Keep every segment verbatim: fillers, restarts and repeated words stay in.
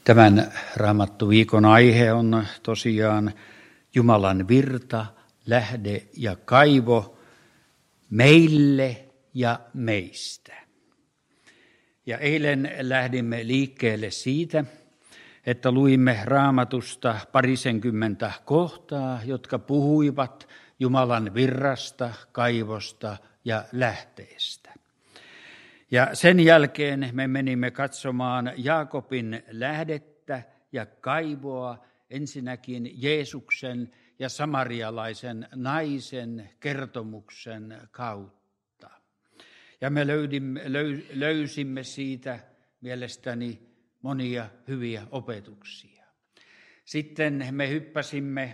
Tämän Raamattuviikon aihe on tosiaan Jumalan virta, lähde ja kaivo meille ja meistä. Ja eilen lähdimme liikkeelle siitä, että luimme Raamatusta parisenkymmentä kohtaa, jotka puhuivat Jumalan virrasta, kaivosta ja lähteestä. Ja sen jälkeen me menimme katsomaan Jaakobin lähdettä ja kaivoa ensinnäkin Jeesuksen ja samarialaisen naisen kertomuksen kautta. Ja me löydimme, löy, löysimme siitä mielestäni monia hyviä opetuksia. Sitten me hyppäsimme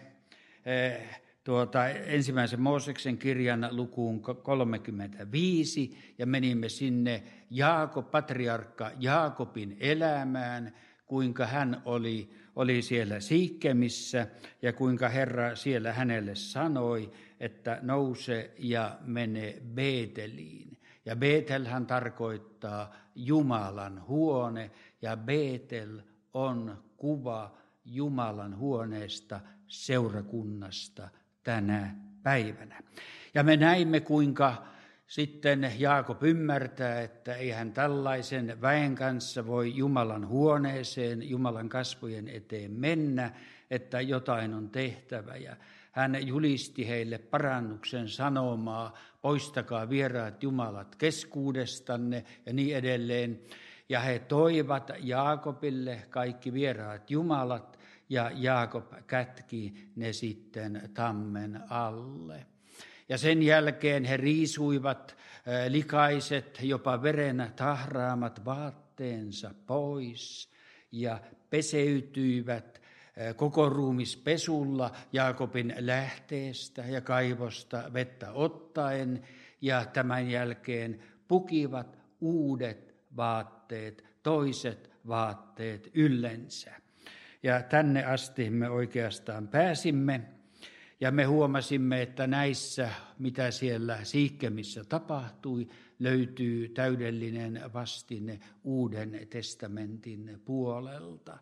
eh, tuota, ensimmäisen Mooseksen kirjan lukuun kolmekymmentäviisi ja menimme sinne Jaakob, patriarkka Jaakobin elämään, kuinka hän oli, oli siellä Siikkemissä ja kuinka Herra siellä hänelle sanoi, että nouse ja mene Beeteliin. Ja Beetelhän tarkoittaa Jumalan huone ja Beetel on kuva Jumalan huoneesta, seurakunnasta tänä päivänä. Ja me näimme, kuinka sitten Jaakob ymmärtää, että ei hän tällaisen väen kanssa voi Jumalan huoneeseen, Jumalan kasvojen eteen mennä, että jotain on tehtävä. Ja hän julisti heille parannuksen sanomaa, poistakaa vieraat jumalat keskuudestanne ja niin edelleen. Ja he toivat Jaakobille kaikki vieraat jumalat ja Jaakob kätki ne sitten tammen alle. Ja sen jälkeen he riisuivat likaiset, jopa veren tahraamat vaatteensa pois ja peseytyivät koko ruumispesulla Jaakobin lähteestä ja kaivosta vettä ottaen ja tämän jälkeen pukivat uudet vaatteet, toiset vaatteet yllensä. Ja tänne asti me oikeastaan pääsimme ja me huomasimme, että näissä, mitä siellä Siikkemissä tapahtui, löytyy täydellinen vastine Uuden testamentin puolelta.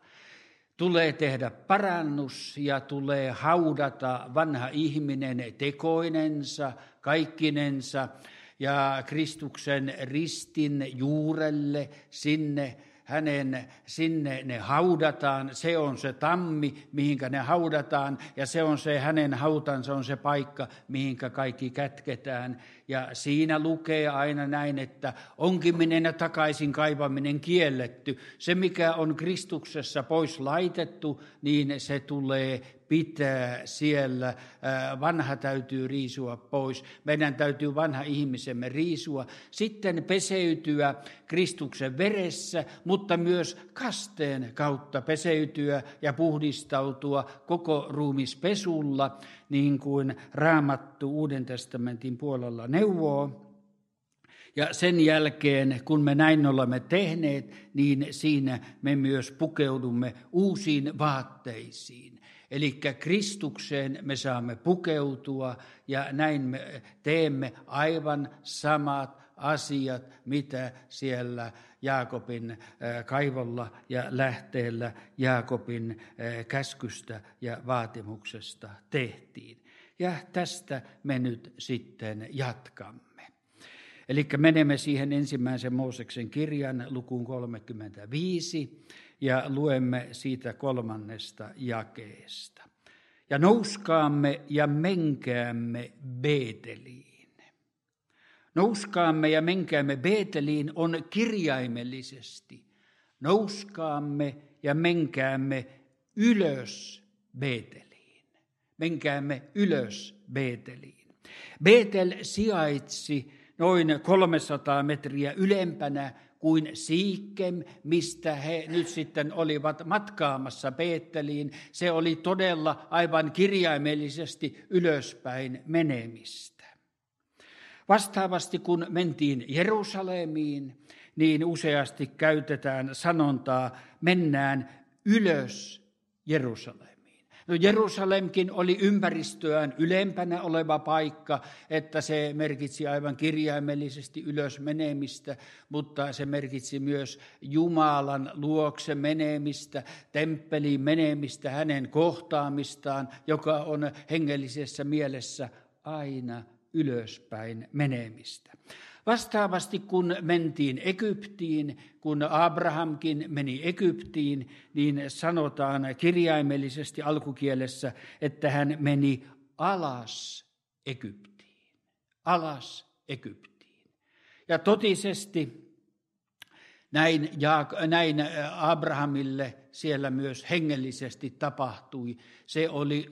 Tulee tehdä parannus ja tulee haudata vanha ihminen tekoinensa, kaikkinensa ja Kristuksen ristin juurelle sinne. Hänen, sinne ne haudataan, se on se tammi, mihinkä ne haudataan, ja se on se hänen hautansa, on se paikka, mihinkä kaikki kätketään. Ja siinä lukee aina näin, että onkiminen ja takaisin kaivaminen kielletty. Se, mikä on Kristuksessa pois laitettu, niin se tulee pitää siellä. Vanha täytyy riisua pois. Meidän täytyy vanha ihmisemme riisua. Sitten peseytyä Kristuksen veressä, mutta myös kasteen kautta peseytyä ja puhdistautua koko ruumispesulla, niin kuin Raamattu Uuden testamentin puolella neuvoo. Ja sen jälkeen, kun me näin olemme tehneet, niin siinä me myös pukeudumme uusiin vaatteisiin. Eli Kristukseen me saamme pukeutua ja näin me teemme aivan samat asiat, mitä siellä Jaakobin kaivolla ja lähteellä Jaakobin käskystä ja vaatimuksesta tehtiin. Ja tästä me nyt sitten jatkamme. Eli menemme siihen ensimmäisen Mooseksen kirjan lukuun kolmekymmentäviisi ja luemme siitä kolmannesta jakeesta. Ja nouskaamme ja menkäämme Beeteliin. Nouskaamme ja menkäämme Beeteliin on kirjaimellisesti. Nouskaamme ja menkäämme ylös Beeteliin. Menkäämme ylös Beeteliin. Beetel sijaitsi noin kolmesataa metriä ylempänä kuin Siikkem, mistä he nyt sitten olivat matkaamassa Beeteliin. Se oli todella aivan kirjaimellisesti ylöspäin menemistä. Vastaavasti kun mentiin Jerusalemiin, niin useasti käytetään sanontaa, mennään ylös Jerusalemiin. No Jerusalemkin oli ympäristöään ylempänä oleva paikka, että se merkitsi aivan kirjaimellisesti ylös menemistä, mutta se merkitsi myös Jumalan luokse menemistä, temppeliin menemistä, hänen kohtaamistaan, joka on hengellisessä mielessä aina ylöspäin menemistä. Vastaavasti kun mentiin Egyptiin, kun Abrahamkin meni Egyptiin, niin sanotaan kirjaimellisesti alkukielessä, että hän meni alas Egyptiin. Alas Egyptiin. Ja totisesti näin, näin Abrahamille siellä myös hengellisesti tapahtui. Se oli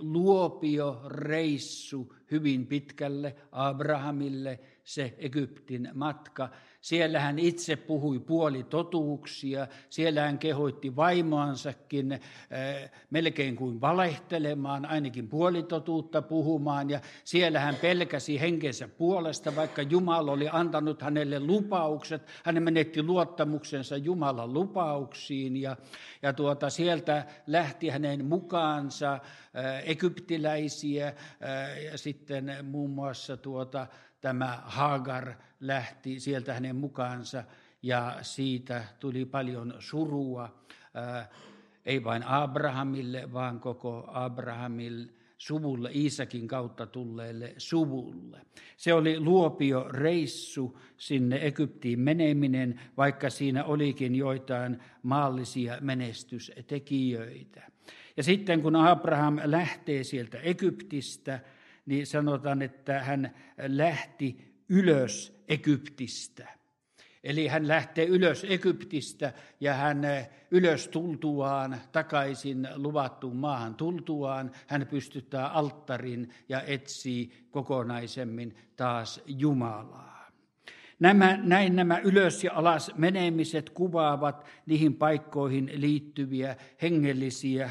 luopioreissu hyvin pitkälle Abrahamille, se Egyptin matka. Siellä hän itse puhui puolitotuuksia, siellä hän kehoitti vaimoansakin äh, melkein kuin valehtelemaan, ainakin puolitotuutta puhumaan, ja siellä hän pelkäsi henkensä puolesta, vaikka Jumala oli antanut hänelle lupaukset, hän menetti luottamuksensa Jumalan lupauksiin, ja, ja tuota, sieltä lähti hänen mukaansa äh, egyptiläisiä, äh, ja sitten muun muassa tuota, tämä Hagar lähti sieltä hänen mukaansa ja siitä tuli paljon surua, ää, ei vain Abrahamille, vaan koko Abrahamille suvulle, Iisakin kautta tulleelle suvulle. Se oli luopioreissu sinne Egyptiin meneminen, vaikka siinä olikin joitain maallisia menestystekijöitä. Ja sitten kun Abraham lähtee sieltä Egyptistä, niin sanotaan, että hän lähti ylös Egyptistä. Eli hän lähtee ylös Egyptistä ja hän ylös tultuaan, takaisin luvattuun maahan tultuaan, hän pystyttää alttarin ja etsii kokonaisemmin taas Jumalaa. Nämä, näin nämä ylös ja alas menemiset kuvaavat niihin paikkoihin liittyviä hengellisiä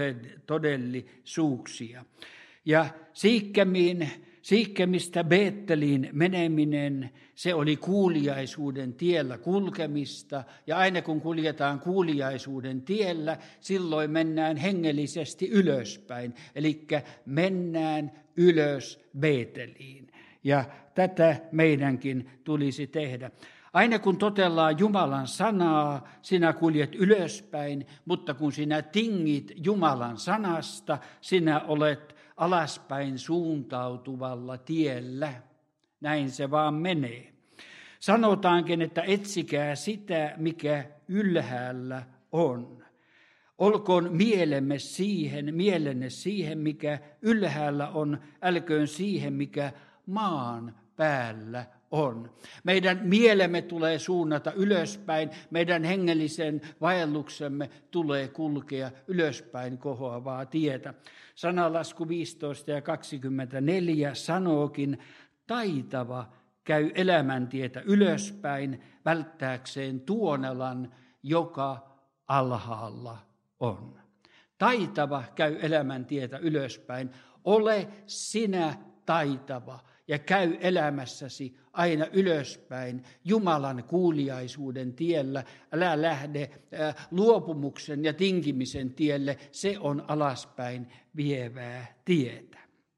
todellisuuksia. Ja Siikkemiin, Siikkemistä Beetteliin meneminen, se oli kuuliaisuuden tiellä kulkemista. Ja aina kun kuljetaan kuuliaisuuden tiellä, silloin mennään hengellisesti ylöspäin. Eli mennään ylös Beeteliin. Ja tätä meidänkin tulisi tehdä. Aina kun totellaan Jumalan sanaa, sinä kuljet ylöspäin, mutta kun sinä tingit Jumalan sanasta, sinä olet alaspäin suuntautuvalla tiellä. Näin se vaan menee. Sanotaankin, että etsikää sitä, mikä ylhäällä on. Olkoon mielemme siihen, mielenne siihen, mikä ylhäällä on, älköön siihen, mikä maan päällä on. Meidän mielemme tulee suunnata ylöspäin, meidän hengellisen vaelluksemme tulee kulkea ylöspäin kohoavaa tietä. Sanalasku viisitoista ja kaksikymmentäneljä sanookin, taitava käy elämäntietä ylöspäin välttääkseen tuonelan, joka alhaalla on. Taitava käy elämäntietä ylöspäin, ole sinä taitava. Ja käy elämässäsi aina ylöspäin Jumalan kuuliaisuuden tiellä. Älä lähde äh, luopumuksen ja tinkimisen tielle. Se on alaspäin vievää tietä.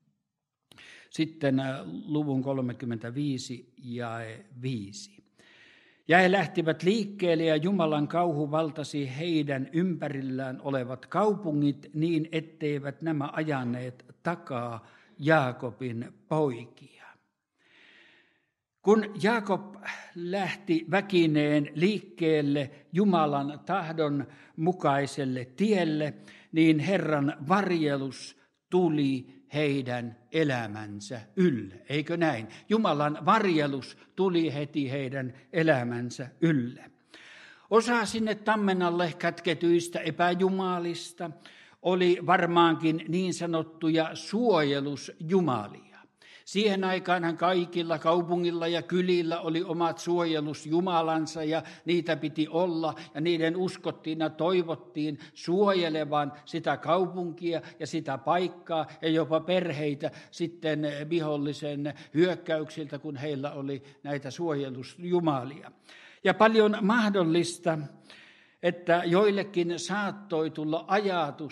Sitten äh, luvun kolmekymmentäviisi jae viisi. Ja he lähtivät liikkeelle ja Jumalan kauhu valtasi heidän ympärillään olevat kaupungit niin, etteivät nämä ajaneet takaa Jaakobin poikia. Kun Jaakob lähti väkineen liikkeelle Jumalan tahdon mukaiselle tielle, niin Herran varjelus tuli heidän elämänsä ylle. Eikö näin? Jumalan varjelus tuli heti heidän elämänsä ylle. Osa sinne tammen alle kätketyistä epäjumalista oli varmaankin niin sanottuja suojelusjumalia. Siihen aikaanhan kaikilla kaupungilla ja kylillä oli omat suojelusjumalansa ja niitä piti olla ja niiden uskottiin ja toivottiin suojelevan sitä kaupunkia ja sitä paikkaa ja jopa perheitä sitten vihollisen hyökkäyksiltä, kun heillä oli näitä suojelusjumalia. Ja paljon mahdollista, että joillekin saattoi tulla ajatus,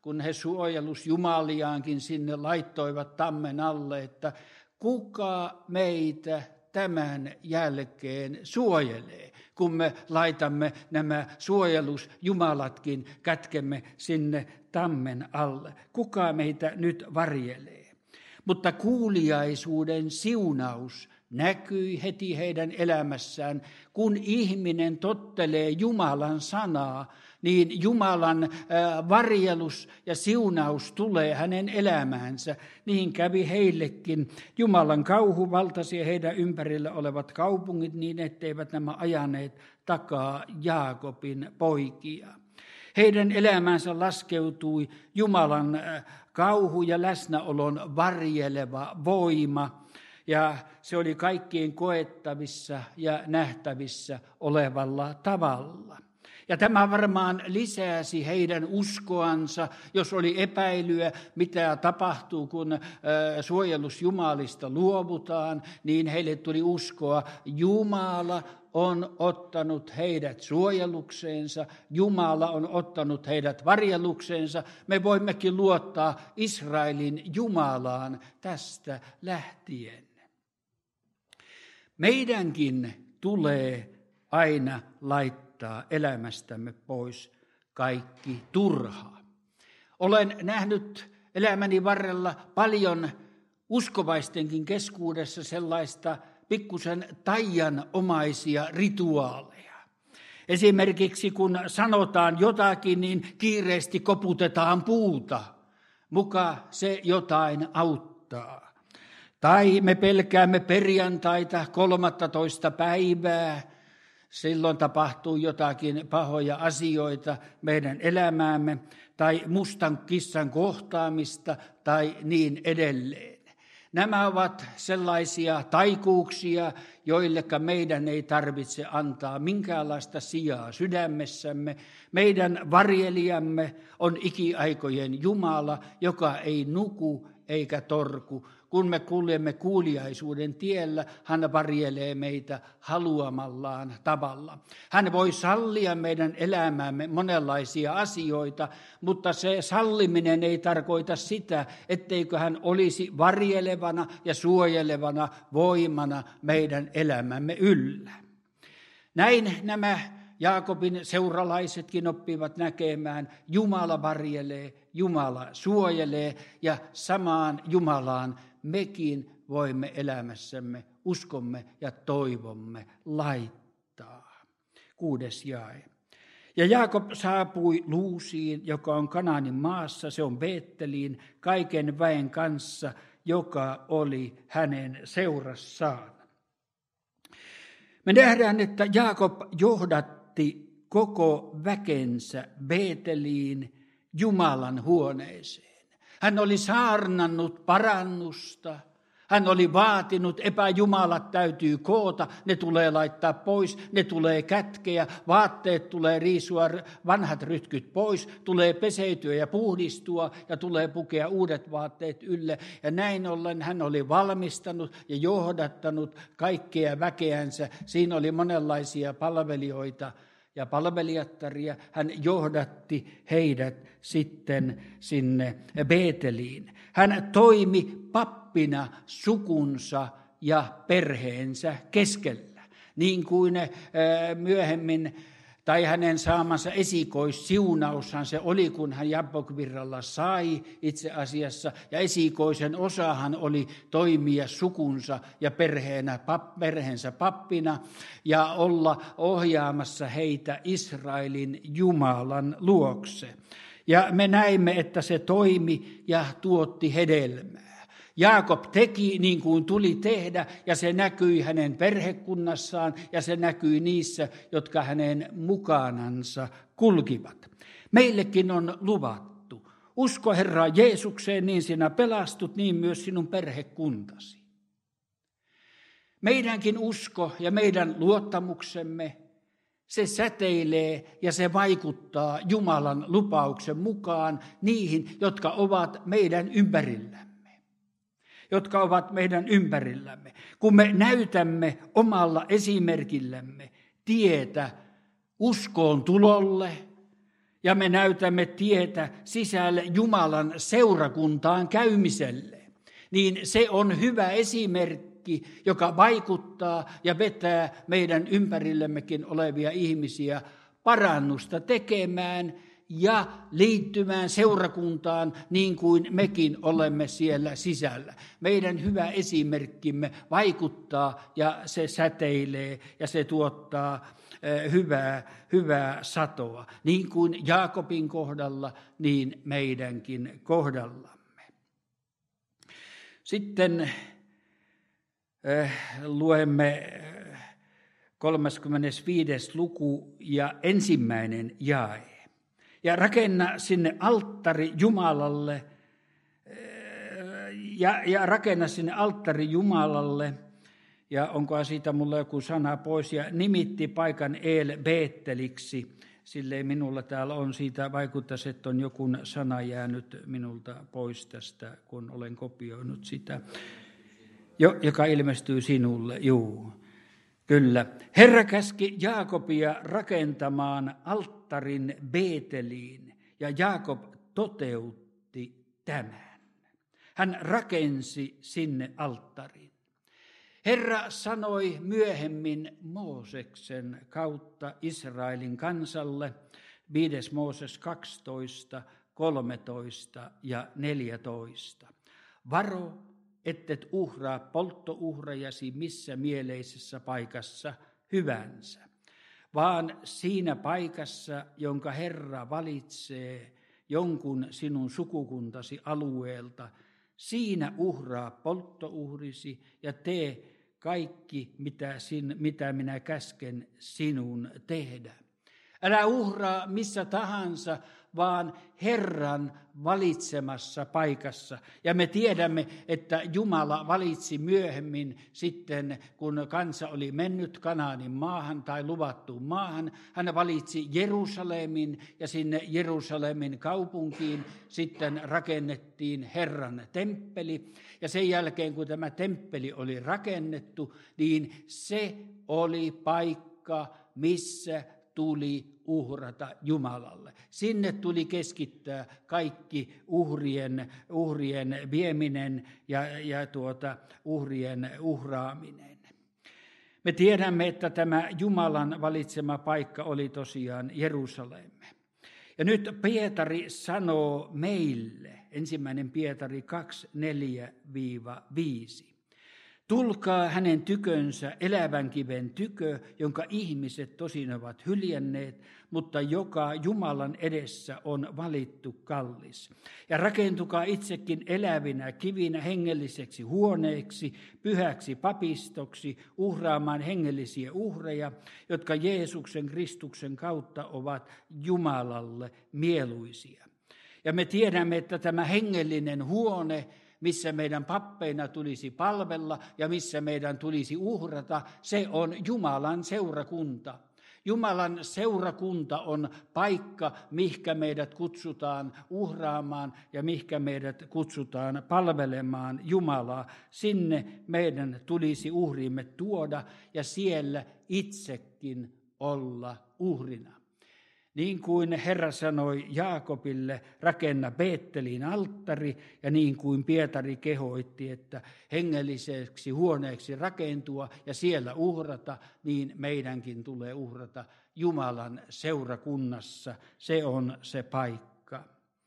kun he suojelusjumaliaankin sinne laittoivat tammen alle, että kuka meitä tämän jälkeen suojelee, kun me laitamme nämä suojelusjumalatkin, kätkemme sinne tammen alle. Kuka meitä nyt varjelee? Mutta kuuliaisuuden siunaus näkyi heti heidän elämässään, kun ihminen tottelee Jumalan sanaa, niin Jumalan varjelus ja siunaus tulee hänen elämäänsä. Niin kävi heillekin. Jumalan kauhu valtasi heidän ympärillä olevat kaupungit niin, etteivät nämä ajaneet takaa Jaakobin poikia. Heidän elämäänsä laskeutui Jumalan kauhu ja läsnäolon varjeleva voima. Ja se oli kaikkien koettavissa ja nähtävissä olevalla tavalla. Ja tämä varmaan lisäsi heidän uskoansa, jos oli epäilyä, mitä tapahtuu, kun suojelusjumalista luovutaan, niin heille tuli uskoa. Jumala on ottanut heidät suojelukseensa, Jumala on ottanut heidät varjelukseensa. Me voimmekin luottaa Israelin Jumalaan tästä lähtien. Meidänkin tulee aina laittaa elämästämme pois kaikki turhaa. Olen nähnyt elämäni varrella paljon uskovaistenkin keskuudessa sellaista pikkusen taianomaisia rituaaleja. Esimerkiksi kun sanotaan jotakin, niin kiireesti koputetaan puuta, muka se jotain auttaa. Tai me pelkäämme perjantaita kolmastoista päivää, silloin tapahtuu jotakin pahoja asioita meidän elämäämme, tai mustan kissan kohtaamista, tai niin edelleen. Nämä ovat sellaisia taikuuksia, joilleka meidän ei tarvitse antaa minkäänlaista sijaa sydämessämme. Meidän varjelijamme on ikiaikojen Jumala, joka ei nuku eikä torku. Kun me kuljemme kuuliaisuuden tiellä, hän varjelee meitä haluamallaan tavalla. Hän voi sallia meidän elämäämme monenlaisia asioita, mutta se salliminen ei tarkoita sitä, etteikö hän olisi varjelevana ja suojelevana voimana meidän elämämme yllä. Näin nämä Jaakobin seuralaisetkin oppivat näkemään, Jumala varjelee, Jumala suojelee ja samaan Jumalaan mekin voimme elämässämme, uskomme ja toivomme laittaa. Kuudes jae. Ja Jaakob saapui Luusiin, joka on Kanaanin maassa, se on Beetteliin, kaiken väen kanssa, joka oli hänen seurassaan. Me nähdään, että Jaakob johdatti koko väkensä Beeteliin Jumalan huoneeseen. Hän oli saarnannut parannusta. Hän oli vaatinut, epäjumalat täytyy koota, ne tulee laittaa pois, ne tulee kätkeä, vaatteet tulee riisua, vanhat rytkyt pois, tulee peseytyä ja puhdistua ja tulee pukea uudet vaatteet ylle. Ja näin ollen hän oli valmistanut ja johdattanut kaikkea väkeänsä. Siinä oli monenlaisia palvelijoita ja palvelijattaria. Hän johdatti heidät sitten sinne Beeteliin. Hän toimi pappina sukunsa ja perheensä keskellä, niin kuin myöhemmin, tai hänen saamansa esikoissiunaushan se oli, kun hän Jabbokvirralla sai itse asiassa, ja esikoisen osahan oli toimia sukunsa ja perheenä, pap, perheensä pappina, ja olla ohjaamassa heitä Israelin Jumalan luokse. Ja me näimme, että se toimi ja tuotti hedelmää. Jaakob teki niin kuin tuli tehdä, ja se näkyi hänen perhekunnassaan, ja se näkyi niissä, jotka hänen mukanansa kulkivat. Meillekin on luvattu, usko Herraan Jeesukseen, niin sinä pelastut, niin myös sinun perhekuntasi. Meidänkin usko ja meidän luottamuksemme, se säteilee ja se vaikuttaa Jumalan lupauksen mukaan niihin, jotka ovat meidän ympärillämme. jotka ovat meidän ympärillämme. Kun me näytämme omalla esimerkillämme tietä uskoon tulolle ja me näytämme tietä sisälle Jumalan seurakuntaan käymiselle, niin se on hyvä esimerkki, joka vaikuttaa ja vetää meidän ympärillemmekin olevia ihmisiä parannusta tekemään ja liittymään seurakuntaan niin kuin mekin olemme siellä sisällä. Meidän hyvä esimerkkimme vaikuttaa ja se säteilee ja se tuottaa hyvää, hyvää satoa. Niin kuin Jaakobin kohdalla, niin meidänkin kohdallamme. Sitten äh, luemme kolmaskymmenesviides luku ja ensimmäinen jae. Ja rakenna sinne alttari Jumalalle, ja, ja rakenna sinne alttari Jumalalle, ja onkohan siitä mulla joku sana pois, ja nimitti paikan El Beetteliksi, silleen minulla täällä on siitä, vaikuttaisi, että on joku sana jäänyt minulta pois tästä, kun olen kopioinut sitä, jo, joka ilmestyy sinulle, juu. Kyllä. Herra käski Jaakobia rakentamaan alttarin Beeteliin, ja Jaakob toteutti tämän. Hän rakensi sinne alttarin. Herra sanoi myöhemmin Mooseksen kautta Israelin kansalle, viides Mooses kaksitoista, kolmetoista ja neljätoista. Varo, ettet uhraa polttouhrajasi missä mieleisessä paikassa hyvänsä, vaan siinä paikassa, jonka Herra valitsee jonkun sinun sukukuntasi alueelta, siinä uhraa polttouhrisi ja tee kaikki, mitä, sin, mitä minä käsken sinun tehdä. Älä uhraa missä tahansa, vaan Herran valitsemassa paikassa. Ja me tiedämme, että Jumala valitsi myöhemmin sitten, kun kansa oli mennyt Kanaanin maahan tai luvattuun maahan. Hän valitsi Jerusalemin ja sinne Jerusalemin kaupunkiin sitten rakennettiin Herran temppeli. Ja sen jälkeen, kun tämä temppeli oli rakennettu, niin se oli paikka, missä tuli uhrata Jumalalle. Sinne tuli keskittää kaikki uhrien, uhrien vieminen ja, ja tuota, uhrien uhraaminen. Me tiedämme, että tämä Jumalan valitsema paikka oli tosiaan Jerusalem. Ja nyt Pietari sanoo meille, ensimmäinen Pietari kaksi, neljä viisi. Tulkaa hänen tykönsä elävän kiven tykö, jonka ihmiset tosin ovat hyljänneet, mutta joka Jumalan edessä on valittu kallis. Ja rakentukaa itsekin elävinä kivinä hengelliseksi huoneeksi, pyhäksi papistoksi, uhraamaan hengellisiä uhreja, jotka Jeesuksen Kristuksen kautta ovat Jumalalle mieluisia. Ja me tiedämme, että tämä hengellinen huone, missä meidän pappeina tulisi palvella ja missä meidän tulisi uhrata, se on Jumalan seurakunta. Jumalan seurakunta on paikka, mihkä meidät kutsutaan uhraamaan ja mihkä meidät kutsutaan palvelemaan Jumalaa. Sinne meidän tulisi uhrimme tuoda ja siellä itsekin olla uhrina. Niin kuin Herra sanoi Jaakobille, rakenna Beetteliin alttari, ja niin kuin Pietari kehoitti, että hengelliseksi huoneeksi rakentua ja siellä uhrata, niin meidänkin tulee uhrata Jumalan seurakunnassa. Se on se paikka.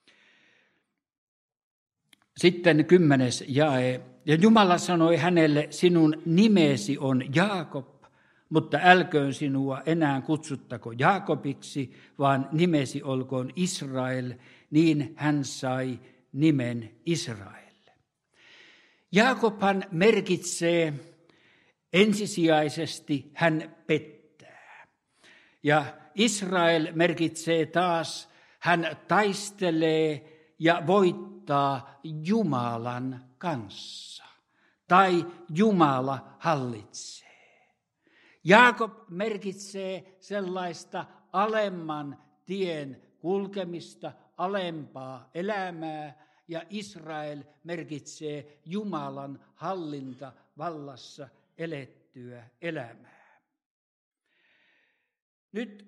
Sitten kymmenes jae. Ja Jumala sanoi hänelle, sinun nimesi on Jaakob. Mutta älköön sinua enää kutsuttako Jaakobiksi, vaan nimesi olkoon Israel, niin hän sai nimen Israel. Jaakobhan merkitsee ensisijaisesti hän pettää. Ja Israel merkitsee taas hän taistelee ja voittaa Jumalan kanssa. Tai Jumala hallitsee. Jaakob merkitsee sellaista alemman tien kulkemista, alempaa elämää, ja Israel merkitsee Jumalan hallinta vallassa elettyä elämää. Nyt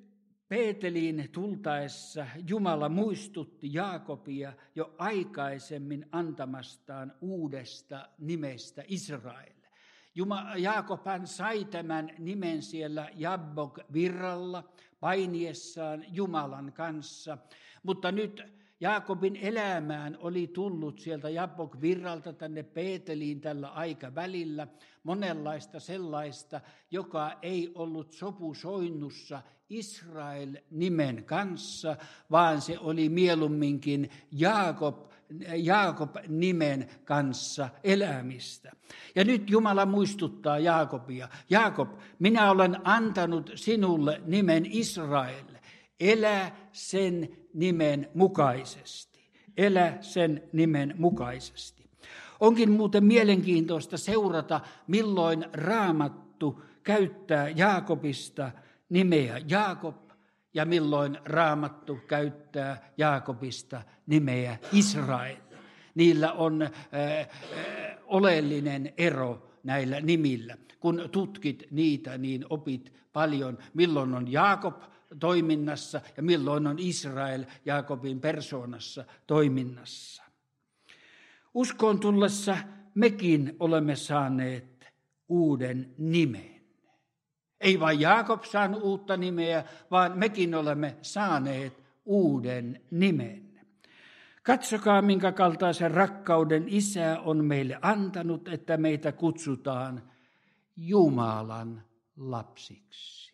Beeteliin tultaessa Jumala muistutti Jaakobia jo aikaisemmin antamastaan uudesta nimestä Israel. Jaakobhan sai tämän nimen siellä Jabbok-virralla painiessaan Jumalan kanssa, mutta nyt Jaakobin elämään oli tullut sieltä Jabbok-virralta tänne Beeteliin tällä aikavälillä monenlaista sellaista, joka ei ollut sopusoinnussa Israel-nimen kanssa, vaan se oli mieluumminkin Jaakob, Jaakob-nimen kanssa elämistä. Ja nyt Jumala muistuttaa Jaakobia: Jaakob, minä olen antanut sinulle nimen Israel. Elä sen nimen mukaisesti. Elä sen nimen mukaisesti. Onkin muuten mielenkiintoista seurata, milloin Raamattu käyttää Jaakobista nimeä Jaakob ja milloin Raamattu käyttää Jaakobista nimeä Israel. Niillä on äh, äh, oleellinen ero näillä nimillä. Kun tutkit niitä, niin opit paljon, milloin on Jaakob toiminnassa ja milloin on Israel Jaakobin persoonassa toiminnassa. Uskoon tullessa mekin olemme saaneet uuden nimen. Ei vain Jaakob saanut uutta nimeä, vaan mekin olemme saaneet uuden nimen. Katsokaa, minkä kaltaisen rakkauden Isä on meille antanut, että meitä kutsutaan Jumalan lapsiksi.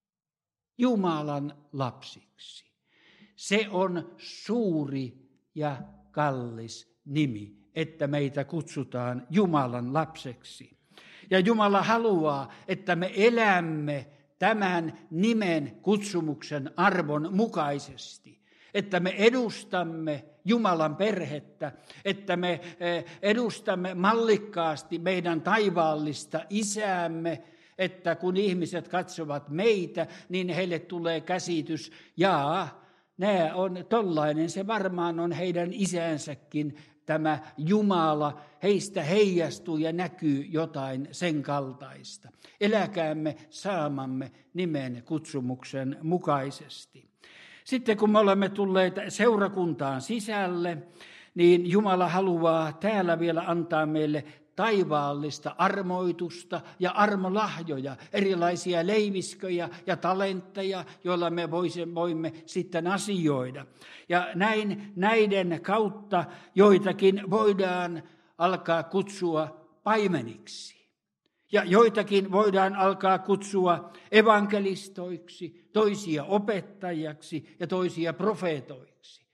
Jumalan lapsiksi. Se on suuri ja kallis nimi, että meitä kutsutaan Jumalan lapseksi. Ja Jumala haluaa, että me elämme tämän nimen kutsumuksen arvon mukaisesti. Että me edustamme Jumalan perhettä, että me edustamme mallikkaasti meidän taivaallista Isäämme, että kun ihmiset katsovat meitä, niin heille tulee käsitys, jaa, nämä on tollainen, se varmaan on heidän isänsäkin, tämä Jumala, heistä heijastuu ja näkyy jotain sen kaltaista. Eläkäämme saamamme nimen kutsumuksen mukaisesti. Sitten kun me olemme tulleet seurakuntaan sisälle, niin Jumala haluaa täällä vielä antaa meille taivaallista armoitusta ja armolahjoja, erilaisia leivisköjä ja talentteja, joilla me voimme sitten asioida. Ja näin, näiden kautta joitakin voidaan alkaa kutsua paimeniksi. Ja joitakin voidaan alkaa kutsua evankelistoiksi, toisia opettajaksi ja toisia profeetoiksi.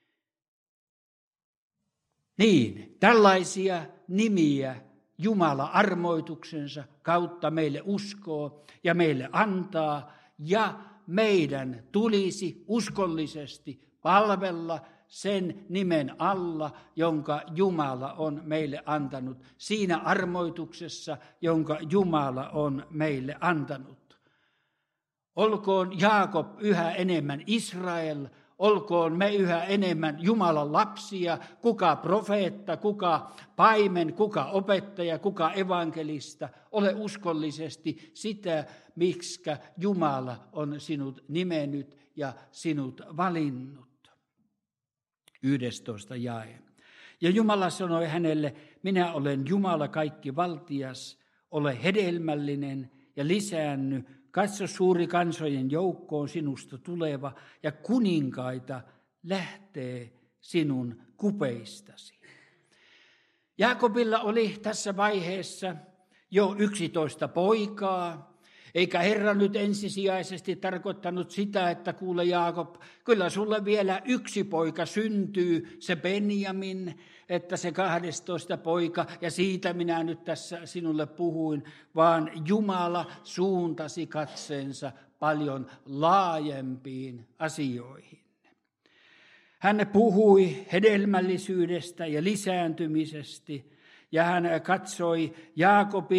Niin, tällaisia nimiä Jumala armoituksensa kautta meille uskoo ja meille antaa, ja meidän tulisi uskollisesti palvella sen nimen alla, jonka Jumala on meille antanut, siinä armoituksessa, jonka Jumala on meille antanut. Olkoon Jaakob yhä enemmän Israel, olkoon me yhä enemmän Jumalan lapsia, kuka profeetta, kuka paimen, kuka opettaja, kuka evankelista. Ole uskollisesti sitä, miksikä Jumala on sinut nimennyt ja sinut valinnut. yhdestoista jae. Ja Jumala sanoi hänelle, minä olen Jumala kaikki valtias, ole hedelmällinen ja lisäänny. Katso suuri kansojen joukkoon sinusta tuleva ja kuninkaita lähtee sinun kupeistasi. Jaakobilla oli tässä vaiheessa jo yksitoista poikaa, eikä Herra nyt ensisijaisesti tarkoittanut sitä, että kuule Jaakob, kyllä sulle vielä yksi poika syntyy, se Benjamin, että se kahdestoista poika, ja siitä minä nyt tässä sinulle puhuin, vaan Jumala suuntasi katseensa paljon laajempiin asioihin. Hän puhui hedelmällisyydestä ja lisääntymisestä, ja hän katsoi Jaakobin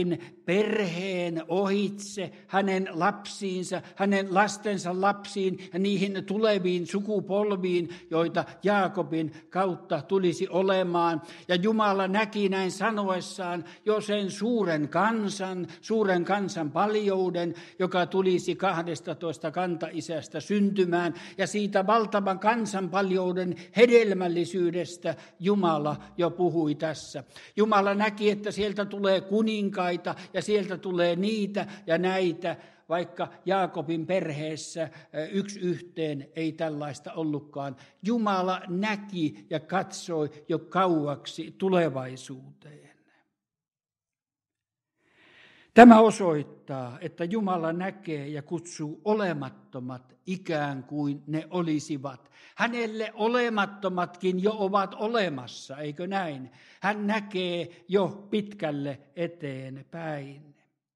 perheen ohitse, hänen lapsiinsa, hänen lastensa lapsiin ja niihin tuleviin sukupolviin, joita Jaakobin kautta tulisi olemaan. Ja Jumala näki näin sanoessaan jo sen suuren kansan, suuren kansan paljouden, joka tulisi kahdestatoista kantaisästä syntymään. Ja siitä valtavan kansan paljouden hedelmällisyydestä Jumala jo puhui tässä. Jumala näki, että sieltä tulee kuninkaita ja sieltä tulee niitä ja näitä, vaikka Jaakobin perheessä yksi yhteen ei tällaista ollutkaan. Jumala näki ja katsoi jo kauaksi tulevaisuuteen. Tämä osoittaa, että Jumala näkee ja kutsuu olemattomat ikään kuin ne olisivat. Hänelle olemattomatkin jo ovat olemassa, eikö näin? Hän näkee jo pitkälle eteenpäin.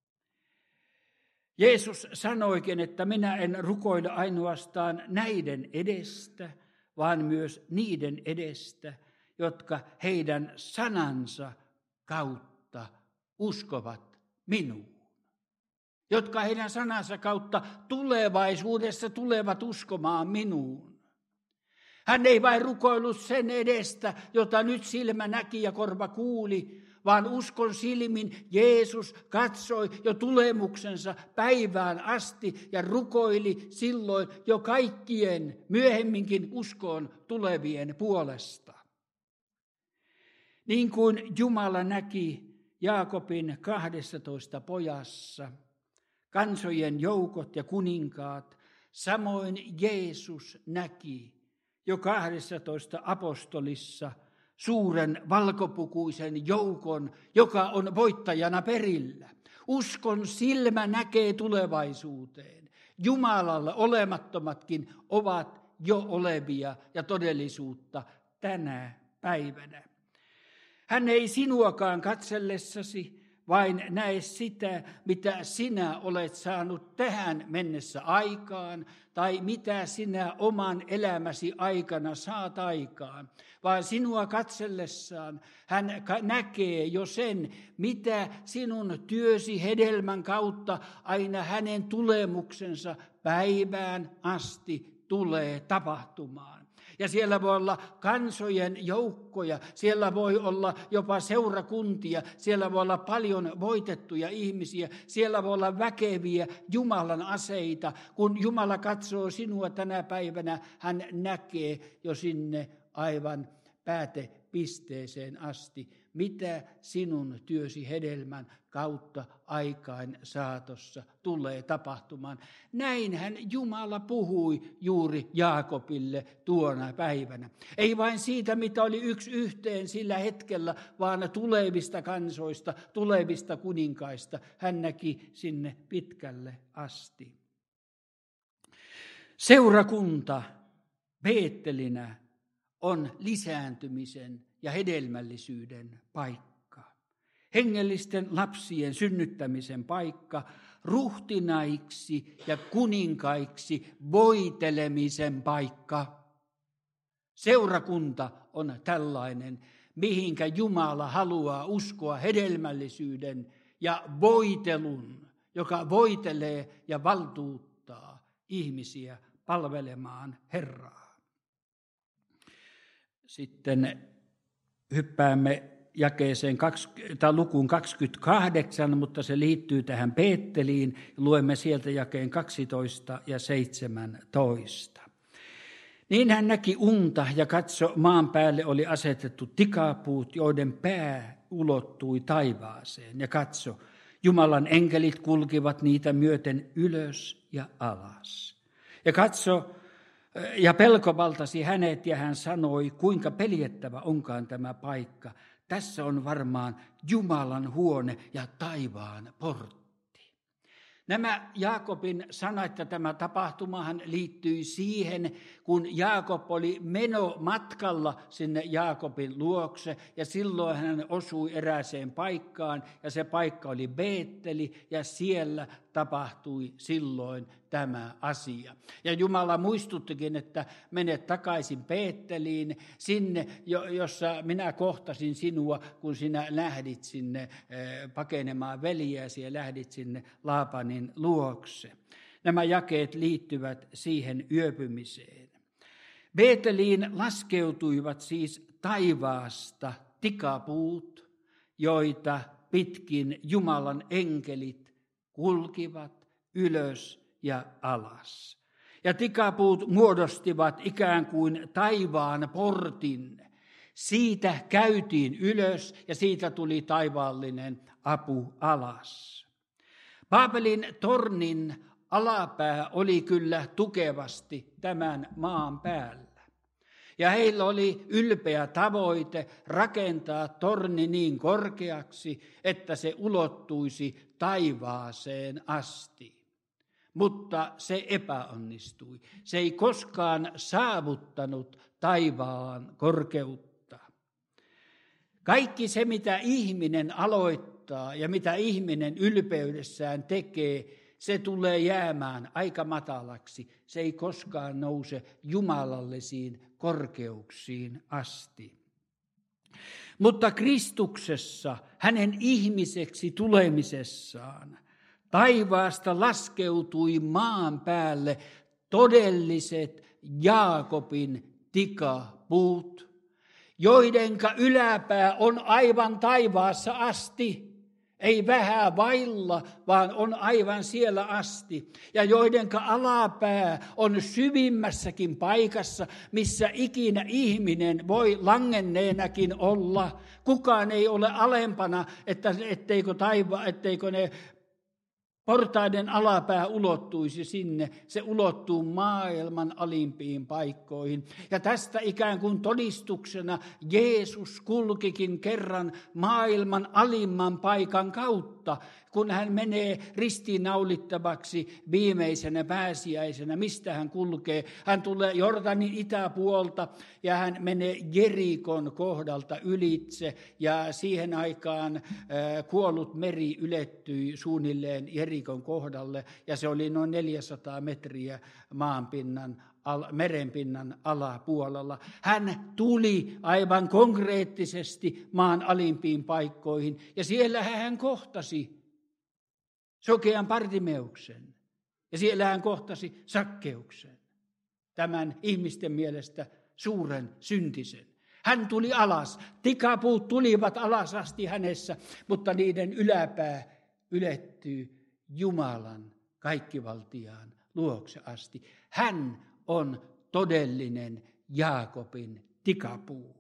Jeesus sanoikin, että minä en rukoile ainoastaan näiden edestä, vaan myös niiden edestä, jotka heidän sanansa kautta uskovat minuun. Jotka heidän sanansa kautta tulevaisuudessa tulevat uskomaan minuun. Hän ei vain rukoillut sen edestä, jota nyt silmä näki ja korva kuuli, vaan uskon silmin Jeesus katsoi jo tulemuksensa päivään asti ja rukoili silloin jo kaikkien myöhemminkin uskoon tulevien puolesta. Niin kuin Jumala näki Jaakobin kahdessatoista pojassa, kansojen joukot ja kuninkaat, samoin Jeesus näki jo kahdessatoista apostolissa suuren valkopukuisen joukon, joka on voittajana perillä. Uskon silmä näkee tulevaisuuteen. Jumalalla olemattomatkin ovat jo olevia ja todellisuutta tänä päivänä. Hän ei sinuakaan katsellessasi vain näe sitä, mitä sinä olet saanut tähän mennessä aikaan, tai mitä sinä oman elämäsi aikana saat aikaan, vaan sinua katsellessaan hän näkee jo sen, mitä sinun työsi hedelmän kautta aina hänen tulemuksensa päivään asti tulee tapahtumaan. Ja siellä voi olla kansojen joukkoja, siellä voi olla jopa seurakuntia, siellä voi olla paljon voitettuja ihmisiä, siellä voi olla väkeviä Jumalan aseita. Kun Jumala katsoo sinua tänä päivänä, hän näkee jo sinne aivan päätepisteeseen asti, mitä sinun työsi hedelmän kautta aikaan saatossa tulee tapahtumaan. Näinhän Jumala puhui juuri Jaakobille tuona päivänä. Ei vain siitä, mitä oli yksi yhteen sillä hetkellä, vaan tulevista kansoista, tulevista kuninkaista. Hän näki sinne pitkälle asti. Seurakunta Beettelinä on lisääntymisen ja hedelmällisyyden paikka. Hengellisten lapsien synnyttämisen paikka, ruhtinaiksi ja kuninkaiksi voitelemisen paikka. Seurakunta on tällainen, mihinkä Jumala haluaa uskoa hedelmällisyyden ja voitelun, joka voitelee ja valtuuttaa ihmisiä palvelemaan Herraa. Sitten hyppäämme jakeeseen tai lukuun kaksikymmentäkahdeksan, mutta se liittyy tähän Beetteliin. Luemme sieltä jakeen kaksitoista ja seitsemäntoista. Niin hän näki unta ja katso, maan päälle oli asetettu tikapuut, joiden pää ulottui taivaaseen. Ja katso, Jumalan enkelit kulkivat niitä myöten ylös ja alas. Ja katso, ja pelko valtasi hänet ja hän sanoi, kuinka peljettävä onkaan tämä paikka. Tässä on varmaan Jumalan huone ja taivaan portti. Nämä Jaakobin sanat ja tämä tapahtumahan liittyi siihen, kun Jaakob oli menomatkalla sinne Jaakobin luokse ja silloin hän osui erääseen paikkaan ja se paikka oli Beetteli ja siellä tapahtui silloin tämä asia. Ja Jumala muistuttikin, että mene takaisin Beetteliin, sinne, jossa minä kohtasin sinua, kun sinä lähdit sinne pakenemaan veljeäsi ja lähdit sinne Laapanin luokse. Nämä jakeet liittyvät siihen yöpymiseen. Beeteliin laskeutuivat siis taivaasta tikapuut, joita pitkin Jumalan enkelit kulkivat ylös ja alas. Ja tikapuut muodostivat ikään kuin taivaan portin. Siitä käytiin ylös ja siitä tuli taivaallinen apu alas. Baabelin tornin alapää oli kyllä tukevasti tämän maan päällä. Ja heillä oli ylpeä tavoite rakentaa torni niin korkeaksi, että se ulottuisi taivaaseen asti. Mutta se epäonnistui. Se ei koskaan saavuttanut taivaan korkeutta. Kaikki se, mitä ihminen aloittaa ja mitä ihminen ylpeydessään tekee, se tulee jäämään aika matalaksi. Se ei koskaan nouse jumalallisiin korkeuksiin asti. Mutta Kristuksessa, hänen ihmiseksi tulemisessaan, taivaasta laskeutui maan päälle todelliset Jaakobin tikapuut, joidenka yläpää on aivan taivaassa asti. Ei vähän vailla, vaan on aivan siellä asti. Ja joidenka alapää on syvimmässäkin paikassa, missä ikinä ihminen voi langenneenakin olla. Kukaan ei ole alempana, että, etteikö, taiva, etteikö ne portaiden alapää ulottuisi sinne. Se ulottuu maailman alimpiin paikkoihin. Ja tästä ikään kuin todistuksena Jeesus kulkikin kerran maailman alimman paikan kautta, kun hän menee ristiinnaulittavaksi viimeisenä pääsiäisenä. Mistä hän kulkee? Hän tulee Jordanin itäpuolta ja hän menee Jerikon kohdalta ylitse. Ja siihen aikaan äh, kuollut meri ylettyi suunnilleen Jerikon kohdalle. Ja se oli noin neljäsataa metriä maanpinnan, al, merenpinnan alapuolella. Hän tuli aivan konkreettisesti maan alimpiin paikkoihin. Ja siellä hän kohtasi sokean Bartimeuksen. Ja siellä hän kohtasi Sakkeuksen, tämän ihmisten mielestä suuren syntisen. Hän tuli alas, tikapuut tulivat alas asti hänessä, mutta niiden yläpää ylettyy Jumalan kaikkivaltiaan luokse asti. Hän on todellinen Jaakobin tikapuu.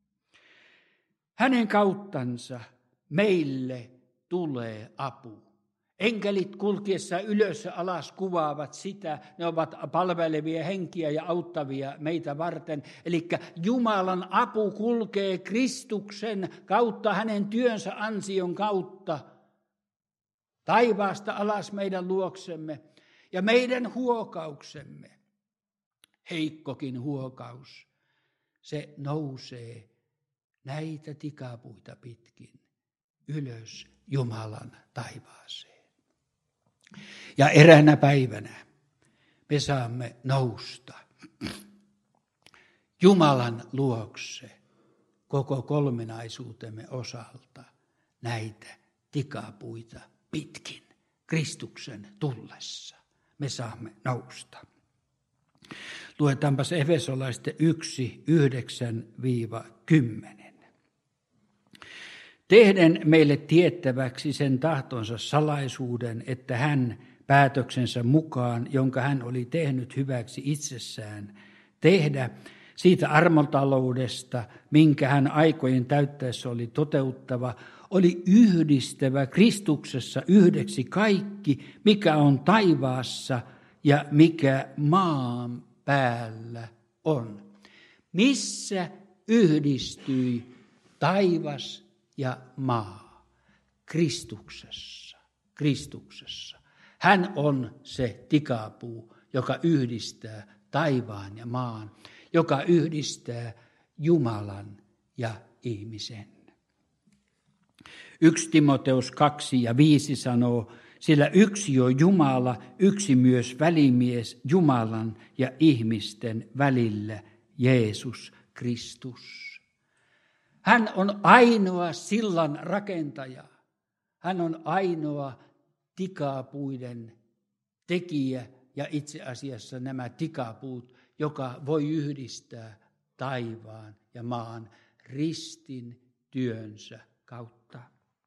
Hänen kauttansa meille tulee apu. Enkelit kulkiessa ylös ja alas kuvaavat sitä, ne ovat palvelevia henkiä ja auttavia meitä varten. Eli Jumalan apu kulkee Kristuksen kautta, hänen työnsä ansion kautta, taivaasta alas meidän luoksemme ja meidän huokauksemme, heikkokin huokaus, se nousee näitä tikapuita pitkin ylös Jumalan taivaaseen. Ja eräänä päivänä me saamme nousta Jumalan luokse koko kolminaisuutemme osalta näitä tikapuita pitkin Kristuksen tullessa. Me saamme nousta. Luetaanpas Efesolaisten yksi, yhdeksän kymmenen. Tehden meille tiettäväksi sen tahtonsa salaisuuden, että hän päätöksensä mukaan, jonka hän oli tehnyt hyväksi itsessään, tehdä siitä armotaloudesta, minkä hän aikojen täyttäessä oli toteuttava, oli yhdistävä Kristuksessa yhdeksi kaikki, mikä on taivaassa ja mikä maan päällä on. Missä yhdistyi taivas ja maa? Kristuksessa. Kristuksessa. Hän on se tikapuu, joka yhdistää taivaan ja maan, joka yhdistää Jumalan ja ihmisen. Yksi Timoteus kaksi ja viisi sanoo, sillä yksi on Jumala, yksi myös välimies Jumalan ja ihmisten välillä, Jeesus Kristus. Hän on ainoa sillan rakentaja. Hän on ainoa tikapuiden tekijä ja itse asiassa nämä tikapuut, joka voi yhdistää taivaan ja maan ristin työnsä kautta.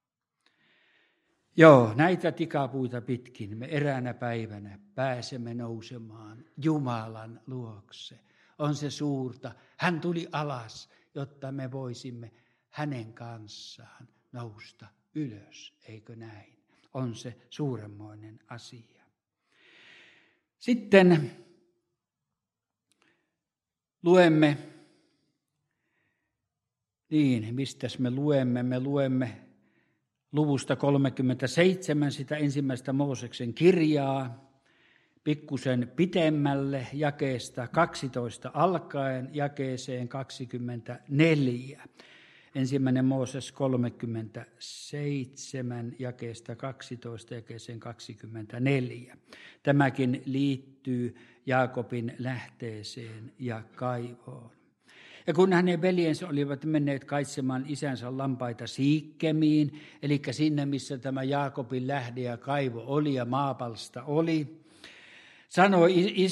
Joo, näitä tikapuita pitkin me eräänä päivänä pääsemme nousemaan Jumalan luokse. On se suurta. Hän tuli alas, jotta me voisimme hänen kanssaan nousta ylös, eikö näin? On se suuremmoinen asia. Sitten luemme, niin mistäs me luemme? Me luemme luvusta kolmekymmentäseitsemän sitä ensimmäistä Mooseksen kirjaa, pikkusen pitemmälle jakeesta kaksitoista alkaen jakeeseen kaksikymmentäneljä. Ensimmäinen Mooses kolmekymmentäseitsemän jakeesta kaksitoista jakeeseen kaksikymmentäneljä. Tämäkin liittyy Jaakobin lähteeseen ja kaivoon. Ja kun hänen veljensä olivat menneet kaitsemaan isänsä lampaita Siikkemiin, eli sinne missä tämä Jaakobin lähde ja kaivo oli ja maapalsta oli, sanoi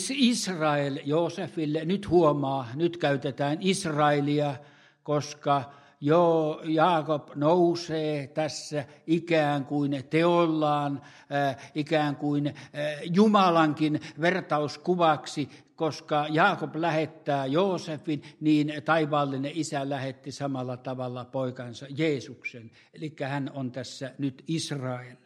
Israel Joosefille, nyt huomaa, nyt käytetään Israelia, koska jo Jaakob nousee tässä ikään kuin teollaan, äh, ikään kuin äh, Jumalankin vertauskuvaksi, koska Jaakob lähettää Joosefin, niin taivaallinen isä lähetti samalla tavalla poikansa Jeesuksen. Eli hän on tässä nyt Israel.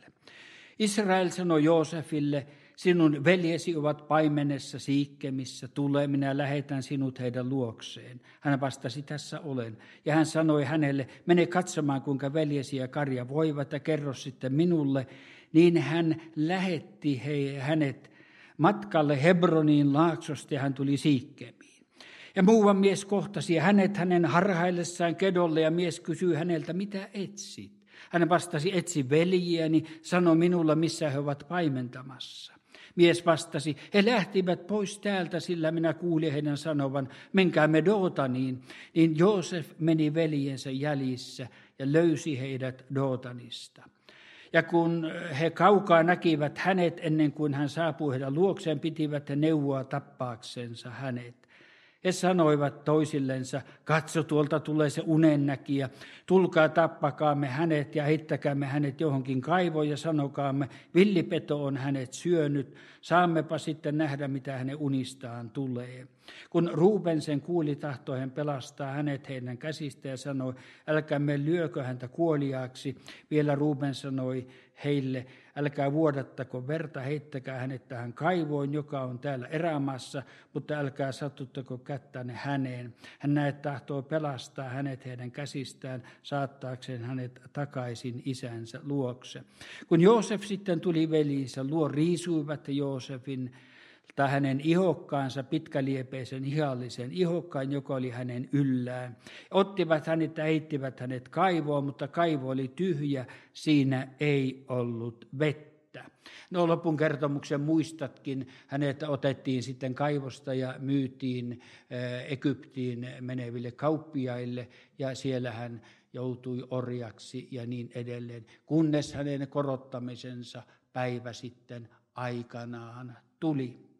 Israel sanoi Joosefille, sinun veljesi ovat paimenessa Siikkemissä, tule, minä lähetän sinut heidän luokseen. Hän vastasi, tässä olen. Ja hän sanoi hänelle, mene katsomaan, kuinka veljesi ja karja voivat, ja kerro sitten minulle. Niin hän lähetti he, hänet matkalle Hebroniin laaksosta, ja hän tuli Siikkemiin. Ja muuan mies kohtasi hänet hänen harhaillessaan kedolle, ja mies kysyi häneltä, mitä etsit? Hän vastasi, etsi veljiäni, sano minulla, missä he ovat paimentamassa. Mies vastasi, he lähtivät pois täältä, sillä minä kuulin heidän sanovan, menkäämme Dootaniin. Niin Joosef meni veljensä jäljissä ja löysi heidät Dootanista. Ja kun he kaukaa näkivät hänet ennen kuin hän saapui heidän luokseen, pitivät he neuvoa tappaaksensa hänet. He sanoivat toisillensa, katso tuolta tulee se unennäkijä, tulkaa tappakaamme hänet ja heittäkäämme hänet johonkin kaivoon ja sanokaamme, villipeto on hänet syönyt, saammepa sitten nähdä mitä hänen unistaan tulee. Kun Ruuben sen kuuli, tahtoi hän pelastaa hänet heidän käsistä ja sanoi, älkäämme lyökö häntä kuoliaaksi. Vielä Ruuben sanoi heille, älkää vuodattako verta, heittäkää hänet tähän kaivoon, joka on täällä erämaassa, mutta älkää satuttako kättänne häneen. Hän näet tahtoo pelastaa hänet heidän käsistään, saattaakseen hänet takaisin isänsä luokse. Kun Joosef sitten tuli veljinsä luo, riisuivat Joosefin tai hänen ihokkaansa, pitkäliepeisen ihallisen ihokkaan, joka oli hänen yllään. Ottivat hänet ja heittivät hänet kaivoon, mutta kaivo oli tyhjä, siinä ei ollut vettä. No lopun kertomuksen muistatkin, hänet otettiin sitten kaivosta ja myytiin Egyptiin meneville kauppiaille ja siellä hän joutui orjaksi ja niin edelleen, kunnes hänen korottamisensa päivä sitten aikanaan tuli.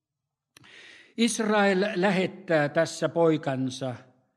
Israel lähettää tässä poikansa,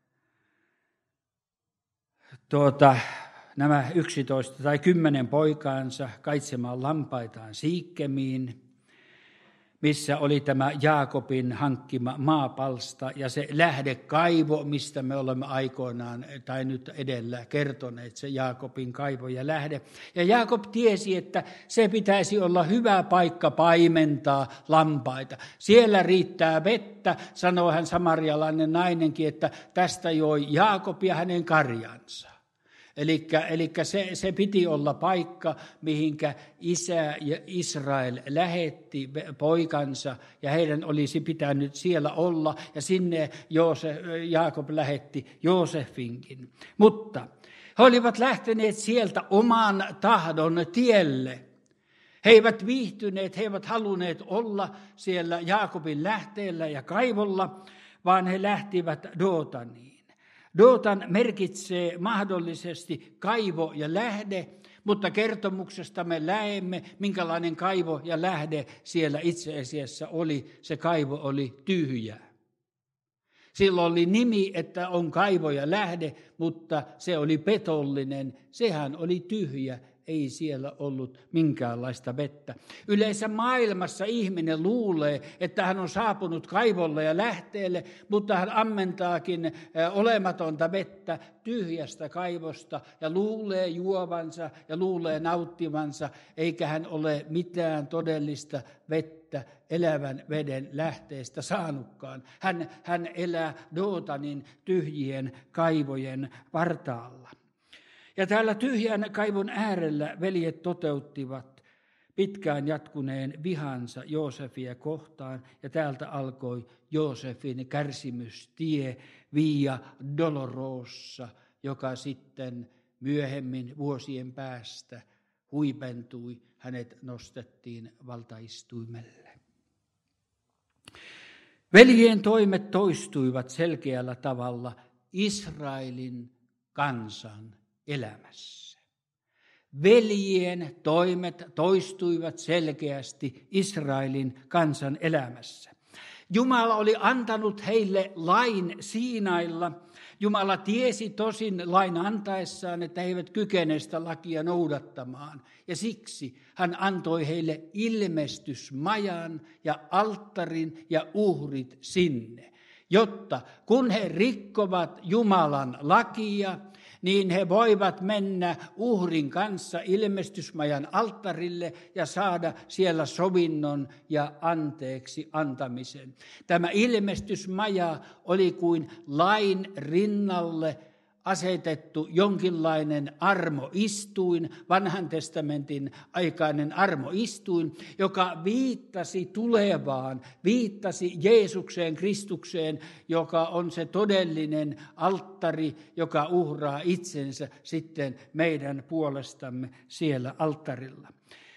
tuota, nämä yksitoista tai kymmenen poikaansa kaitsemaan lampaitaan Siikkemiin, missä oli tämä Jaakobin hankkima maapalsta ja se lähdekaivo, mistä me olemme aikoinaan tai nyt edellä kertoneet, se Jaakobin kaivo ja lähde. Ja Jaakob tiesi, että se pitäisi olla hyvä paikka paimentaa lampaita. Siellä riittää vettä, sanoo hän samarialainen nainenkin, että tästä joi Jaakob ja hänen karjansa. Eli se, se piti olla paikka, mihinkä isä ja Israel lähetti poikansa ja heidän olisi pitänyt siellä olla ja sinne Joosef, Jaakob lähetti Joosefinkin. Mutta he olivat lähteneet sieltä oman tahdon tielle. He eivät viihtyneet, he eivät halunneet olla siellä Jaakobin lähteellä ja kaivolla, vaan he lähtivät Dootaniin. Dootan merkitsee mahdollisesti kaivo ja lähde, mutta kertomuksesta me näemme, minkälainen kaivo ja lähde siellä itse asiassa oli. Se kaivo oli tyhjä. Silloin oli nimi, että on kaivo ja lähde, mutta se oli petollinen. Sehän oli tyhjä. Ei siellä ollut minkäänlaista vettä. Yleensä maailmassa ihminen luulee, että hän on saapunut kaivolle ja lähteelle, mutta hän ammentaakin olematonta vettä tyhjästä kaivosta ja luulee juovansa ja luulee nauttivansa, eikä hän ole mitään todellista vettä elävän veden lähteestä saanutkaan. Hän, hän elää Dootanin tyhjien kaivojen partaalla. Ja täällä tyhjän kaivon äärellä veljet toteuttivat pitkään jatkuneen vihansa Joosefia kohtaan, ja täältä alkoi Joosefin kärsimystie Via Dolorosa, joka sitten myöhemmin vuosien päästä huipentui, hänet nostettiin valtaistuimelle. Veljien toimet toistuivat selkeällä tavalla Israelin kansan elämässä. Veljien toimet toistuivat selkeästi Israelin kansan elämässä. Jumala oli antanut heille lain Siinailla. Jumala tiesi tosin lain antaessaan, että he eivät kykene sitä lakia noudattamaan. Ja siksi hän antoi heille ilmestysmajan ja alttarin ja uhrit sinne, jotta kun he rikkovat Jumalan lakia, niin he voivat mennä uhrin kanssa ilmestysmajan alttarille ja saada siellä sovinnon ja anteeksi antamisen. Tämä ilmestysmaja oli kuin lain rinnalle asetettu jonkinlainen armoistuin, vanhan testamentin aikainen armoistuin, joka viittasi tulevaan, viittasi Jeesukseen, Kristukseen, joka on se todellinen alttari, joka uhraa itsensä sitten meidän puolestamme siellä alttarilla.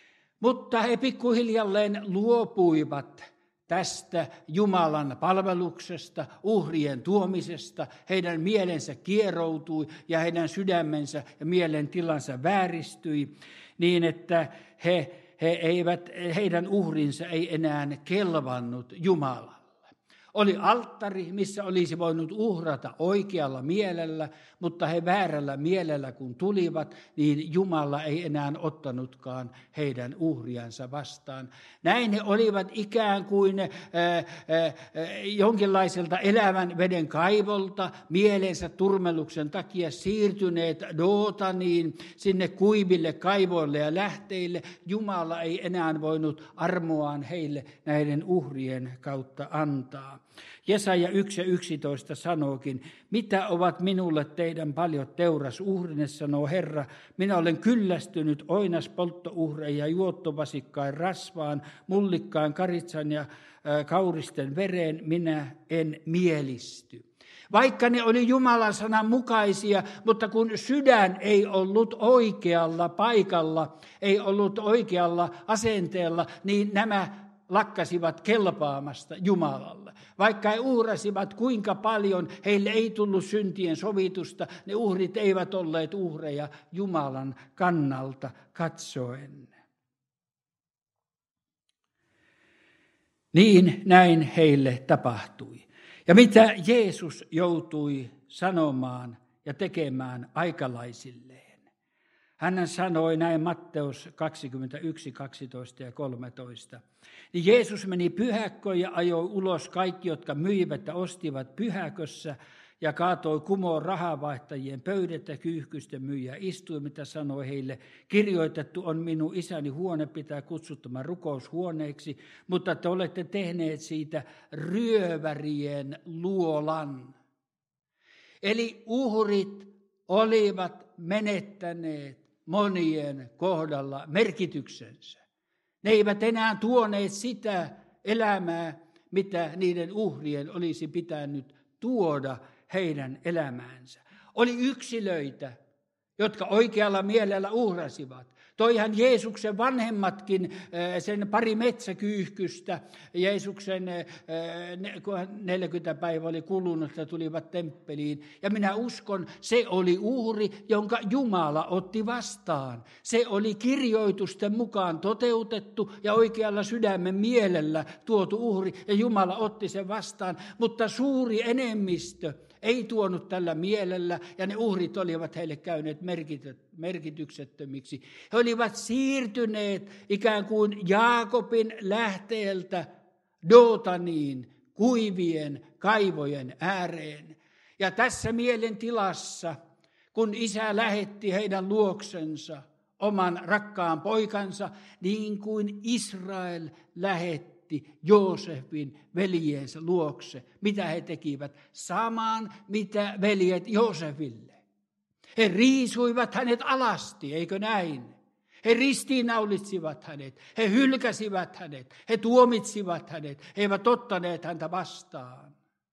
Mutta he pikkuhiljalleen luopuivat tästä Jumalan palveluksesta, uhrien tuomisesta. Heidän mielensä kieroutui ja heidän sydämensä ja mielentilansa vääristyi niin, että he, he eivät, heidän uhrinsa ei enää kelvannut Jumalalle. Oli alttari, missä olisi voinut uhrata oikealla mielellä, mutta he väärällä mielellä kun tulivat, niin Jumala ei enää ottanutkaan heidän uhriansa vastaan. Näin he olivat ikään kuin äh, äh, jonkinlaiselta elävän veden kaivolta mielensä turmeluksen takia siirtyneet Dootaniin, sinne kuiville kaivoille ja lähteille. Jumala ei enää voinut armoaan heille näiden uhrien kautta antaa. Jesaja yksi ja yksitoista sanookin, mitä ovat minulle teidän paljot teurasuhrinne, sanoo Herra, minä olen kyllästynyt oinas polttouhreen ja juottovasikkain rasvaan, mullikkaan karitsan ja äh, kauristen vereen, minä en mielisty. Vaikka ne oli Jumalan sanan mukaisia, mutta kun sydän ei ollut oikealla paikalla, ei ollut oikealla asenteella, niin nämä lakkasivat kelpaamasta Jumalalle. Vaikka he uhrasivat kuinka paljon, heille ei tullut syntien sovitusta, ne uhrit eivät olleet uhreja Jumalan kannalta katsoen. Niin näin heille tapahtui. Ja mitä Jeesus joutui sanomaan ja tekemään aikalaisilleen? Hän sanoi näin Matteus kaksikymmentäyksi, kaksitoista ja kolmetoista. Niin Jeesus meni pyhäkköön ja ajoi ulos kaikki, jotka myivät ja ostivat pyhäkössä, ja kaatoi kumoon rahavaihtajien pöydät ja kyyhkysten myyjä istuimet ja sanoi heille, kirjoitettu on minun isäni huone, pitää kutsuttamaan rukoushuoneeksi, mutta te olette tehneet siitä ryövärien luolan. Eli uhrit olivat menettäneet monien kohdalla merkityksensä. Ne eivät enää tuoneet sitä elämää, mitä niiden uhrien olisi pitänyt tuoda heidän elämäänsä. Oli yksilöitä, jotka oikealla mielellä uhrasivat. Toihan Jeesuksen vanhemmatkin sen pari metsäkyyhkystä. Jeesuksen neljäkymmentä päivää oli kulunut ja tulivat temppeliin. Ja minä uskon, se oli uhri, jonka Jumala otti vastaan. Se oli kirjoitusten mukaan toteutettu ja oikealla sydämen mielellä tuotu uhri. Ja Jumala otti sen vastaan, mutta suuri enemmistö ei tuonut tällä mielellä, ja ne uhrit olivat heille käyneet merkityksettömiksi. He olivat siirtyneet ikään kuin Jaakobin lähteeltä Dootaniin, kuivien kaivojen ääreen. Ja tässä mielentilassa, kun isä lähetti heidän luoksensa oman rakkaan poikansa, niin kuin Israel lähetti Joosefin veljeensä luokse. Mitä he tekivät? Saman, mitä veljet Joosefille. He riisuivat hänet alasti, eikö näin? He ristiinnaulitsivat hänet, he hylkäsivät hänet, he tuomitsivat hänet, he eivät ottaneet häntä vastaan.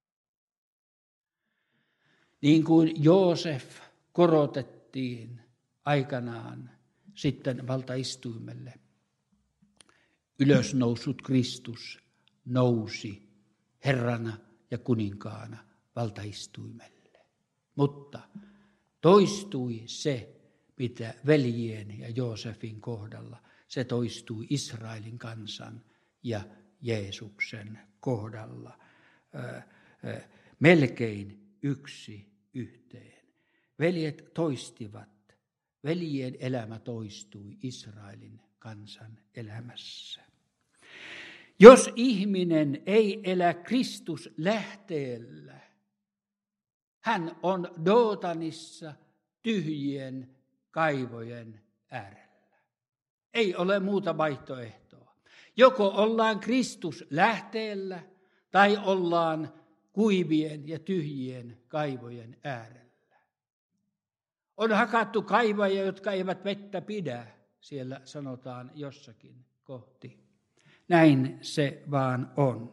Niin kuin Joosef korotettiin aikanaan sitten valtaistuimelle. Ylösnoussut Kristus nousi Herrana ja kuninkaana valtaistuimelle. Mutta toistui se, mitä veljien ja Joosefin kohdalla, se toistui Israelin kansan ja Jeesuksen kohdalla. Ö, ö, melkein yksi yhteen. Veljet toistivat, veljien elämä toistui Israelin kansan elämässä. Jos ihminen ei elä Kristus lähteellä, hän on Dootanissa tyhjien kaivojen äärellä. Ei ole muuta vaihtoehtoa. Joko ollaan Kristus lähteellä tai ollaan kuivien ja tyhjien kaivojen äärellä. On hakattu kaivoja, jotka eivät vettä pidä, siellä sanotaan jossakin kohti. Näin se vaan on.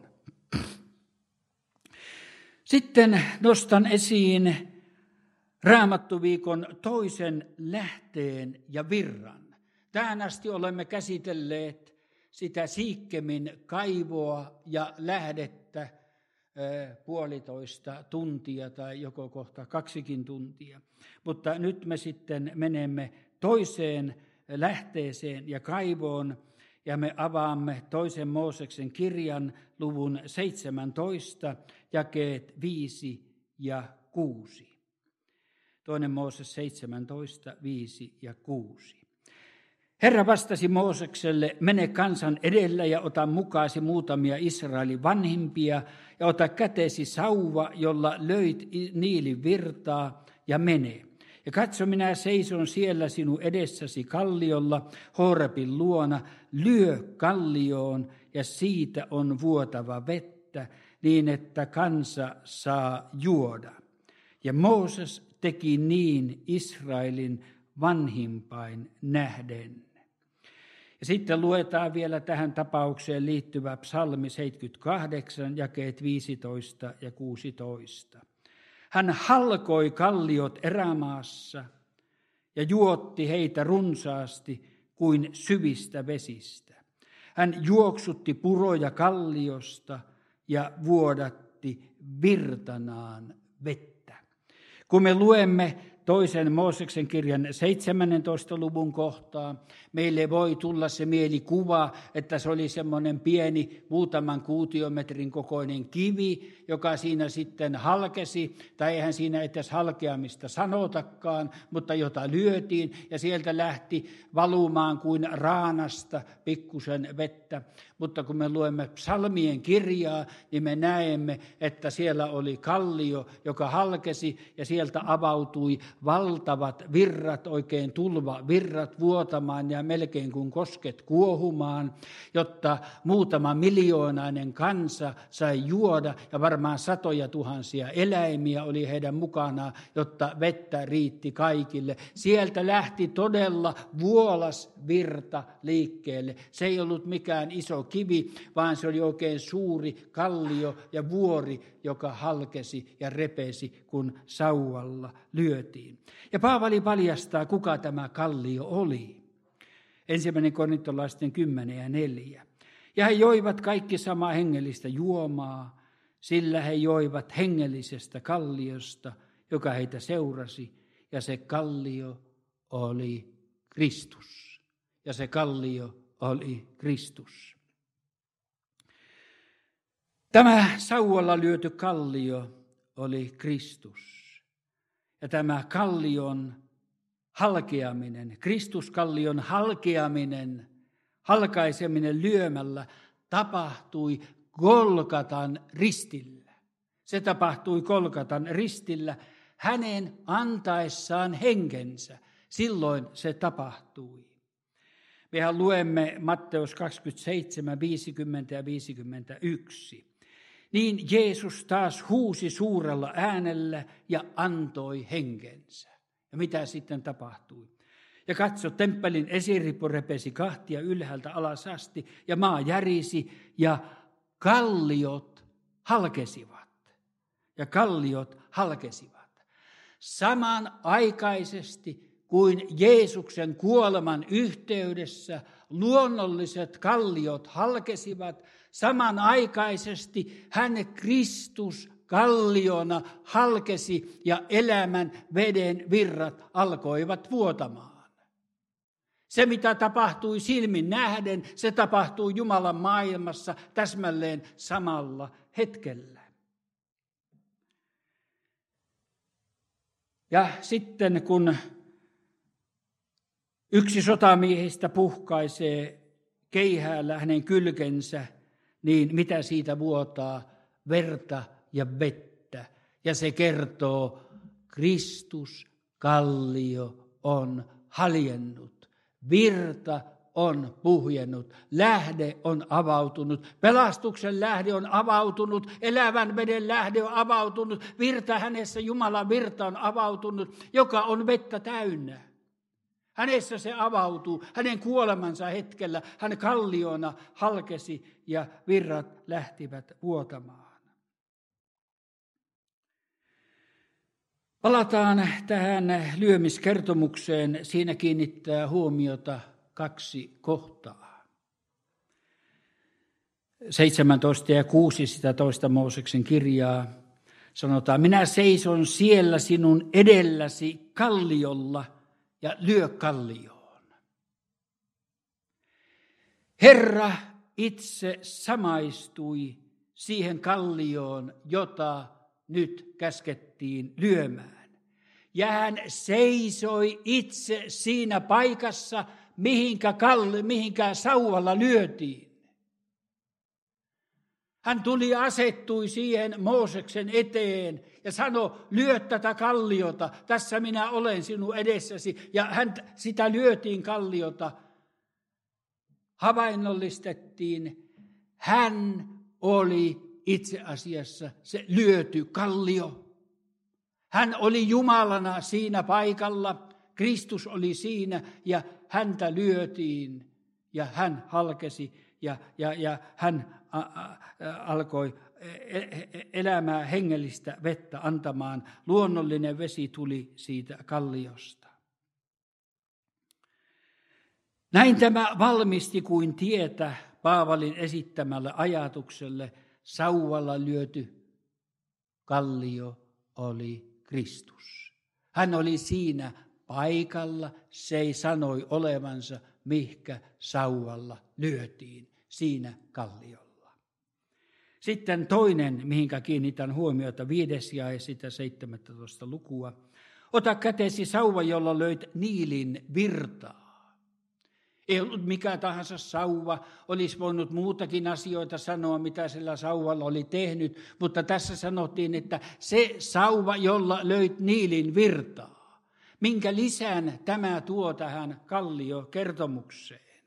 Sitten nostan esiin Raamattuviikon toisen lähteen ja virran. Tähän asti olemme käsitelleet sitä Siikkemin kaivoa ja lähdettä puolitoista tuntia tai joko kohta kaksikin tuntia. Mutta nyt me sitten menemme toiseen lähteeseen ja kaivoon, ja me avaamme toisen Mooseksen kirjan luvun seitsemäntoista, jakeet viisi ja kuusi. Toinen Mooses seitsemäntoista, viisi ja kuusi. Herra vastasi Moosekselle, mene kansan edellä ja ota mukaasi muutamia Israelin vanhimpia ja ota käteesi sauva, jolla löit Niilin virtaa ja mene. Ja katso, minä seison siellä sinun edessäsi kalliolla, Horebin luona, lyö kallioon ja siitä on vuotava vettä, niin että kansa saa juoda. Ja Mooses teki niin Israelin vanhimpain nähden. Ja sitten luetaan vielä tähän tapaukseen liittyvä psalmi seitsemänkymmentäkahdeksan, jakeet viisitoista ja kuusitoista. Hän halkoi kalliot erämaassa ja juotti heitä runsaasti kuin syvistä vesistä. Hän juoksutti puroja kalliosta ja vuodatti virtanaan vettä. Kun me luemme toisen Mooseksen kirjan seitsemännentoista luvun kohtaa, meille voi tulla se mielikuva, että se oli semmoinen pieni muutaman kuutiometrin kokoinen kivi, joka siinä sitten halkesi, tai eihän siinä edes halkeamista sanotakaan, mutta jota lyötiin, ja sieltä lähti valumaan kuin raanasta pikkusen vettä. Mutta kun me luemme psalmien kirjaa, niin me näemme, että siellä oli kallio, joka halkesi, ja sieltä avautui valtavat virrat, oikein tulvavirrat vuotamaan ja melkein kuin kosket kuohumaan, jotta muutama miljoonainen kansa sai juoda ja varmaan satoja tuhansia eläimiä oli heidän mukanaan, jotta vettä riitti kaikille. Sieltä lähti todella vuolas virta liikkeelle. Se ei ollut mikään iso kivi, vaan se oli oikein suuri kallio ja vuori, joka halkesi ja repesi, kun sauvalla lyötiin. Ja Paavali paljastaa, kuka tämä kallio oli. Ensimmäinen korintolaisten kymmenen ja neljä. Ja he joivat kaikki samaa hengellistä juomaa, sillä he joivat hengellisestä kalliosta, joka heitä seurasi, ja se kallio oli Kristus. Ja se kallio oli Kristus. Tämä sauvalla lyöty kallio oli Kristus. Ja tämä kallion halkeaminen, Kristuskallion halkeaminen, halkaiseminen lyömällä tapahtui Golgatan ristillä. Se tapahtui Golgatan ristillä hänen antaessaan henkensä. Silloin se tapahtui. Mehän luemme Matteus kaksikymmentäseitsemän, viisikymmentä ja viisikymmentäyksi. Niin Jeesus taas huusi suurella äänellä ja antoi henkensä. Ja mitä sitten tapahtui? Ja katso, temppelin esiripu repesi kahtia ylhäältä alas asti, ja maa järisi, ja kalliot halkesivat. Ja kalliot halkesivat. Samanaikaisesti kuin Jeesuksen kuoleman yhteydessä luonnolliset kalliot halkesivat, samanaikaisesti hän Kristus kalliona halkesi ja elämän veden virrat alkoivat vuotamaan. Se, mitä tapahtui silmin nähden, se tapahtui Jumalan maailmassa täsmälleen samalla hetkellä. Ja sitten kun yksi sotamiehistä puhkaisee keihäällä hänen kylkensä, niin mitä siitä vuotaa? Verta ja vettä. Ja se kertoo, Kristus kallio on haljennut. Virta on puhjennut, lähde on avautunut, pelastuksen lähde on avautunut, elävän veden lähde on avautunut, virta hänessä, Jumalan virta on avautunut, joka on vettä täynnä. Hänessä se avautuu, hänen kuolemansa hetkellä, hän kalliona halkesi ja virrat lähtivät vuotamaan. Palataan tähän lyömiskertomukseen. Siinä kiinnittää huomiota kaksi kohtaa. seitsemäntoista ja kuusi sitä toista Mooseksen kirjaa sanotaan, minä seison siellä sinun edelläsi kalliolla ja lyö kallioon. Herra itse samaistui siihen kallioon, jota nyt käskettiin lyömään. Ja hän seisoi itse siinä paikassa, mihinkä, kalli, mihinkä sauvalla lyötiin. Hän tuli asettui siihen Mooseksen eteen ja sanoi, lyö tätä kalliota, tässä minä olen sinun edessäsi. Ja hän, sitä lyötiin kalliota, havainnollistettiin, hän oli itse asiassa se lyöty kallio. Hän oli Jumalana siinä paikalla, Kristus oli siinä ja häntä lyötiin ja hän halkesi ja, ja, ja hän a, a, alkoi elämää hengellistä vettä antamaan. Luonnollinen vesi tuli siitä kalliosta. Näin tämä valmisti kuin tietä Paavalin esittämälle ajatukselle. Sauvalla lyöty kallio oli Kristus. Hän oli siinä paikalla, se ei sanoi olevansa, mihkä sauvalla lyötiin, siinä kalliolla. Sitten toinen, mihinkä kiinnitän huomiota, viides jae sitä seitsemäntoista lukua. Ota kätesi sauva, jolla löit Niilin virtaa. Ei ollut mikä tahansa sauva, olisi voinut muutakin asioita sanoa, mitä sillä sauvalla oli tehnyt, mutta tässä sanottiin, että se sauva, jolla löit Niilin virtaa. Minkä lisän tämä tuo tähän kalliokertomukseen?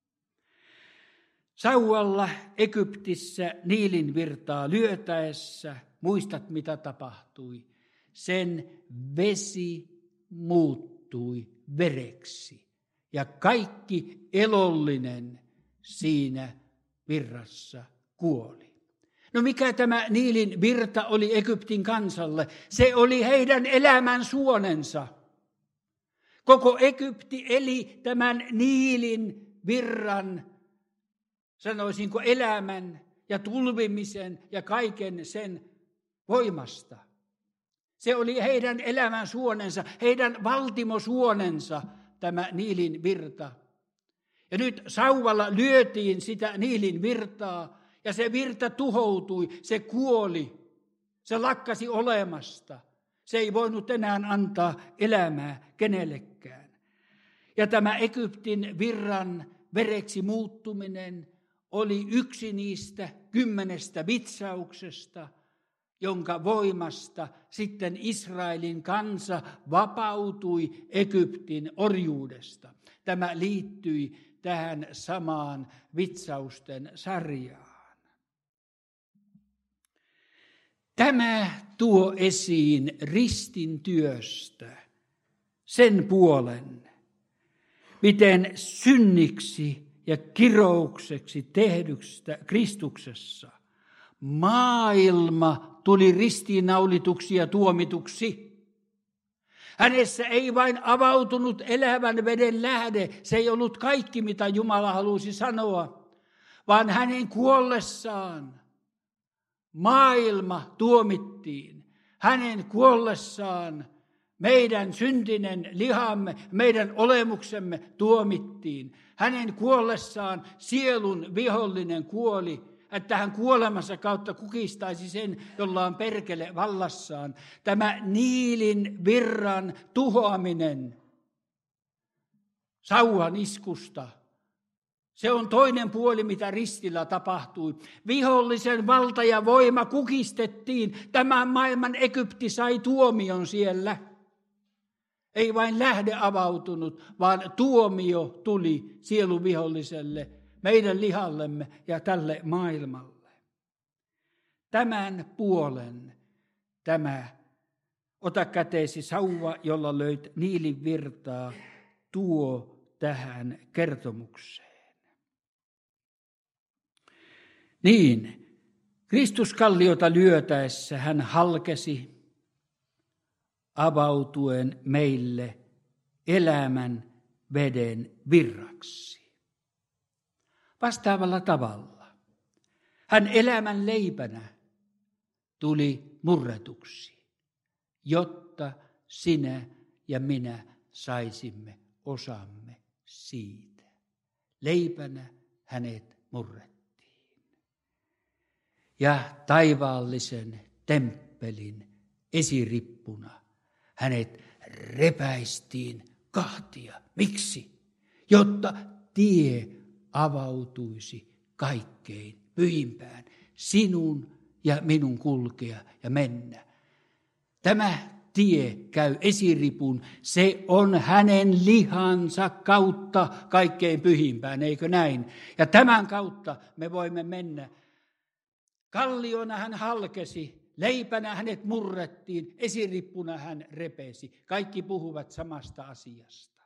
Sauvalla Egyptissä Niilin virtaa lyötäessä, muistat mitä tapahtui, sen vesi muuttui vereksi. Ja kaikki elollinen siinä virrassa kuoli. No mikä tämä Niilin virta oli Egyptin kansalle? Se oli heidän elämän suonensa. Koko Egypti eli tämän Niilin virran, sanoisinko elämän ja tulvimisen ja kaiken sen voimasta. Se oli heidän elämän suonensa, heidän valtimosuonensa, tämä Niilin virta. Ja nyt sauvalla lyötiin sitä Niilin virtaa, ja se virta tuhoutui, se kuoli, se lakkasi olemasta. Se ei voinut enää antaa elämää kenellekään. Ja tämä Egyptin virran vereksi muuttuminen oli yksi niistä kymmenestä vitsauksesta, jonka voimasta sitten Israelin kansa vapautui Egyptin orjuudesta. Tämä liittyi tähän samaan vitsausten sarjaan. Tämä tuo esiin ristin työstä sen puolen, miten synniksi ja kiroukseksi tehdystä Kristuksessa maailma tuli ristiinnaulituksi ja tuomituksi. Hänessä ei vain avautunut elävän veden lähde, se ei ollut kaikki mitä Jumala halusi sanoa, vaan hänen kuollessaan maailma tuomittiin. Hänen kuollessaan meidän syntinen lihamme, meidän olemuksemme tuomittiin. Hänen kuollessaan sielun vihollinen kuoli, että hän kuolemansa kautta kukistaisi sen, jolla on perkele vallassaan. Tämä Niilin virran tuhoaminen sauvan iskusta, se on toinen puoli, mitä ristillä tapahtui. Vihollisen valta ja voima kukistettiin. Tämän maailman Egypti sai tuomion siellä. Ei vain lähde avautunut, vaan tuomio tuli sielun viholliselle, meidän lihallemme ja tälle maailmalle. Tämän puolen tämä ota käteesi sauva, jolla löit Niilin virtaa, tuo tähän kertomukseen. Niin, Kristuskalliota lyötäessä hän halkesi avautuen meille elämän veden virraksi. Vastaavalla tavalla hän elämän leipänä tuli murretuksi, jotta sinä ja minä saisimme osamme siitä. Leipänä hänet murrettiin. Ja taivaallisen temppelin esirippuna hänet repäistiin kahtia. Miksi? Jotta tie avautuisi kaikkein pyhimpään, sinun ja minun kulkea ja mennä. Tämä tie käy esiripun, se on hänen lihansa kautta kaikkein pyhimpään, eikö näin? Ja tämän kautta me voimme mennä. Kalliona hän halkesi, leipänä hänet murrettiin, esirippuna hän repesi. Kaikki puhuvat samasta asiasta.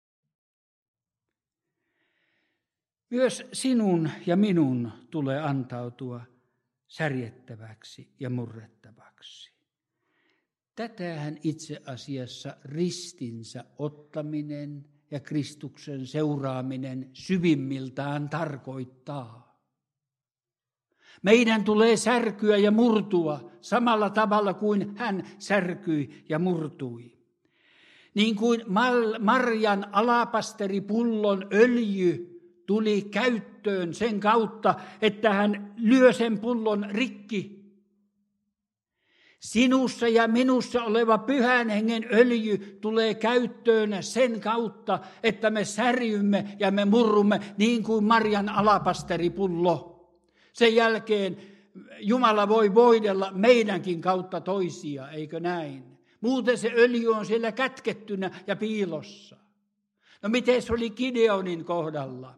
Myös sinun ja minun tulee antautua särjettäväksi ja murrettavaksi. Tätähän itse asiassa ristinsä ottaminen ja Kristuksen seuraaminen syvimmiltään tarkoittaa. Meidän tulee särkyä ja murtua samalla tavalla kuin hän särkyi ja murtui. Niin kuin Marjan alapasteripullon öljy tuli käyttöön sen kautta, että hän lyö sen pullon rikki. Sinussa ja minussa oleva pyhän hengen öljy tulee käyttöön sen kautta, että me särjymme ja me murrumme niin kuin Marjan alapasteripullo. Sen jälkeen Jumala voi voidella meidänkin kautta toisia, eikö näin? Muuten se öljy on siellä kätkettynä ja piilossa. No miten se oli Gideonin kohdalla?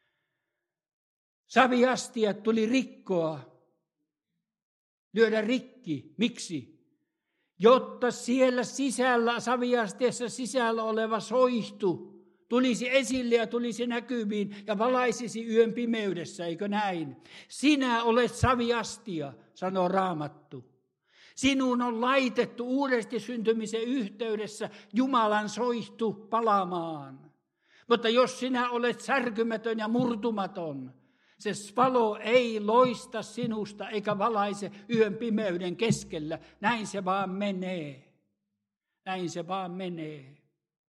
Saviastiat tuli rikkoa, lyödä rikki. Miksi? Jotta siellä sisällä, saviastiassa sisällä oleva soihtu tulisi esille ja tulisi näkyviin ja valaisisi yön pimeydessä, eikö näin? Sinä olet saviastia, sanoo Raamattu. Sinun on laitettu uudesti syntymisen yhteydessä Jumalan soihtu palamaan. Mutta jos sinä olet särkymätön ja murtumaton, se valo ei loista sinusta eikä valaise yön pimeyden keskellä. Näin se vaan menee. Näin se vaan menee.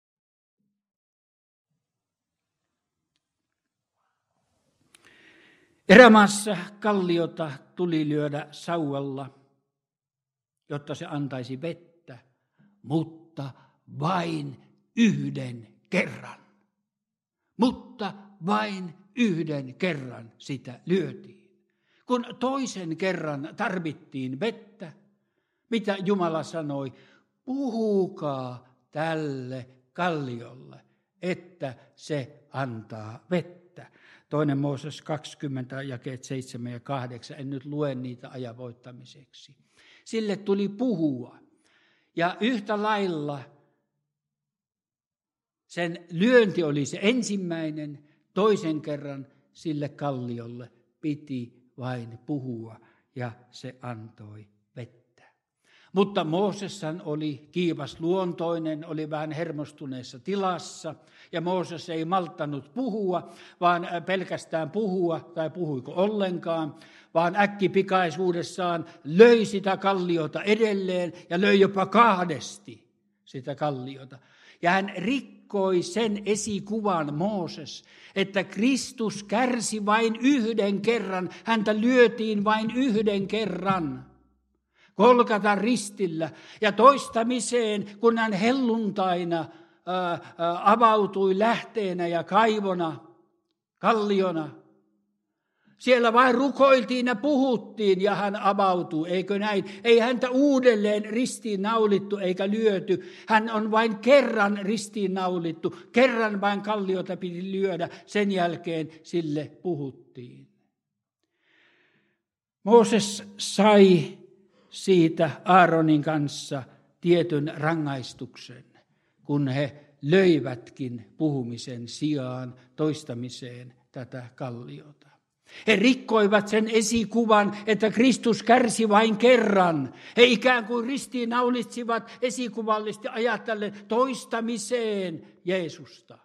Erämaassa kalliota tuli lyödä sauvalla, jotta se antaisi vettä, mutta vain yhden kerran. Mutta vain yhden kerran sitä lyötiin. Kun toisen kerran tarvittiin vettä, mitä Jumala sanoi, puhukaa tälle kalliolle, että se antaa vettä. Toinen Mooses kaksikymmentä, jakeet seitsemän ja kahdeksan, en nyt lue niitä ajan voittamiseksi. Sille tuli puhua ja yhtä lailla sen lyönti oli se ensimmäinen, toisen kerran sille kalliolle piti vain puhua ja se antoi vettä. Mutta Mooseshan oli kiivas luontoinen, oli vähän hermostuneessa tilassa ja Mooses ei malttanut puhua, vaan pelkästään puhua tai puhuiko ollenkaan, vaan äkkipikaisuudessaan löi sitä kalliota edelleen ja löi jopa kahdesti sitä kalliota. Ja hän rikkoi sen esikuvan Mooses, että Kristus kärsi vain yhden kerran, häntä lyötiin vain yhden kerran. Golgatan ristillä ja toistamiseen, kun hän helluntaina ää, ää, avautui lähteenä ja kaivona, kalliona. Siellä vain rukoiltiin ja puhuttiin ja hän avautui, eikö näin? Ei häntä uudelleen ristiin naulittu eikä lyöty. Hän on vain kerran ristiin naulittu, kerran vain kalliota piti lyödä, sen jälkeen sille puhuttiin. Mooses sai siitä Aaronin kanssa tietyn rangaistuksen, kun he löivätkin puhumisen sijaan toistamiseen tätä kalliota. He rikkoivat sen esikuvan, että Kristus kärsi vain kerran. He ikään kuin ristiinnaulitsivat esikuvallisesti ajatellen toistamiseen Jeesusta.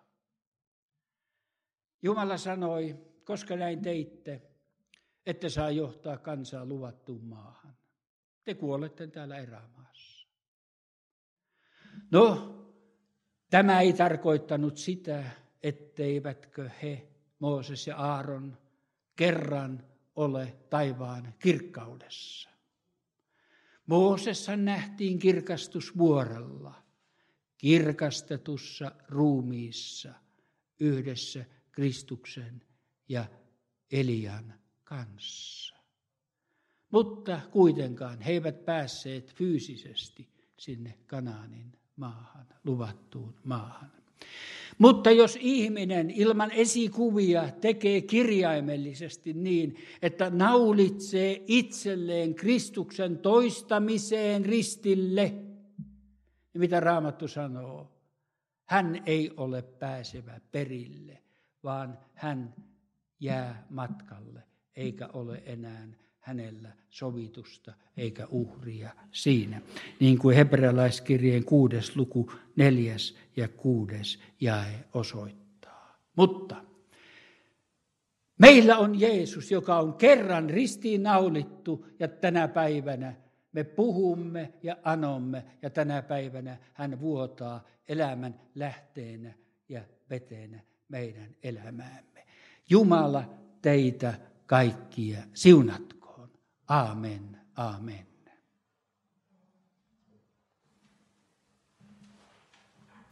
Jumala sanoi, koska näin teitte, ette saa johtaa kansaa luvattuun maahan. Te kuolette täällä erämaassa. No, tämä ei tarkoittanut sitä, etteivätkö he, Mooses ja Aaron, kerran ole taivaan kirkkaudessa. Mooseshan nähtiin kirkastusvuorella, kirkastetussa ruumiissa, yhdessä Kristuksen ja Elian kanssa. Mutta kuitenkaan he eivät päässeet fyysisesti sinne Kanaanin maahan, luvattuun maahan. Mutta jos ihminen ilman esikuvia tekee kirjaimellisesti niin, että naulitsee itselleen Kristuksen toistamiseen ristille, niin mitä Raamattu sanoo? Hän ei ole pääsevä perille, vaan hän jää matkalle, eikä ole enää hänellä sovitusta eikä uhria siinä. Niin kuin hebrealaiskirjeen kuudes luku, neljäs ja kuudes jae osoittaa. Mutta meillä on Jeesus, joka on kerran ristiin naulittu ja tänä päivänä me puhumme ja anomme ja tänä päivänä hän vuotaa elämän lähteenä ja veteenä meidän elämäämme. Jumala teitä kaikkia siunatkoon. Aamen, aamen.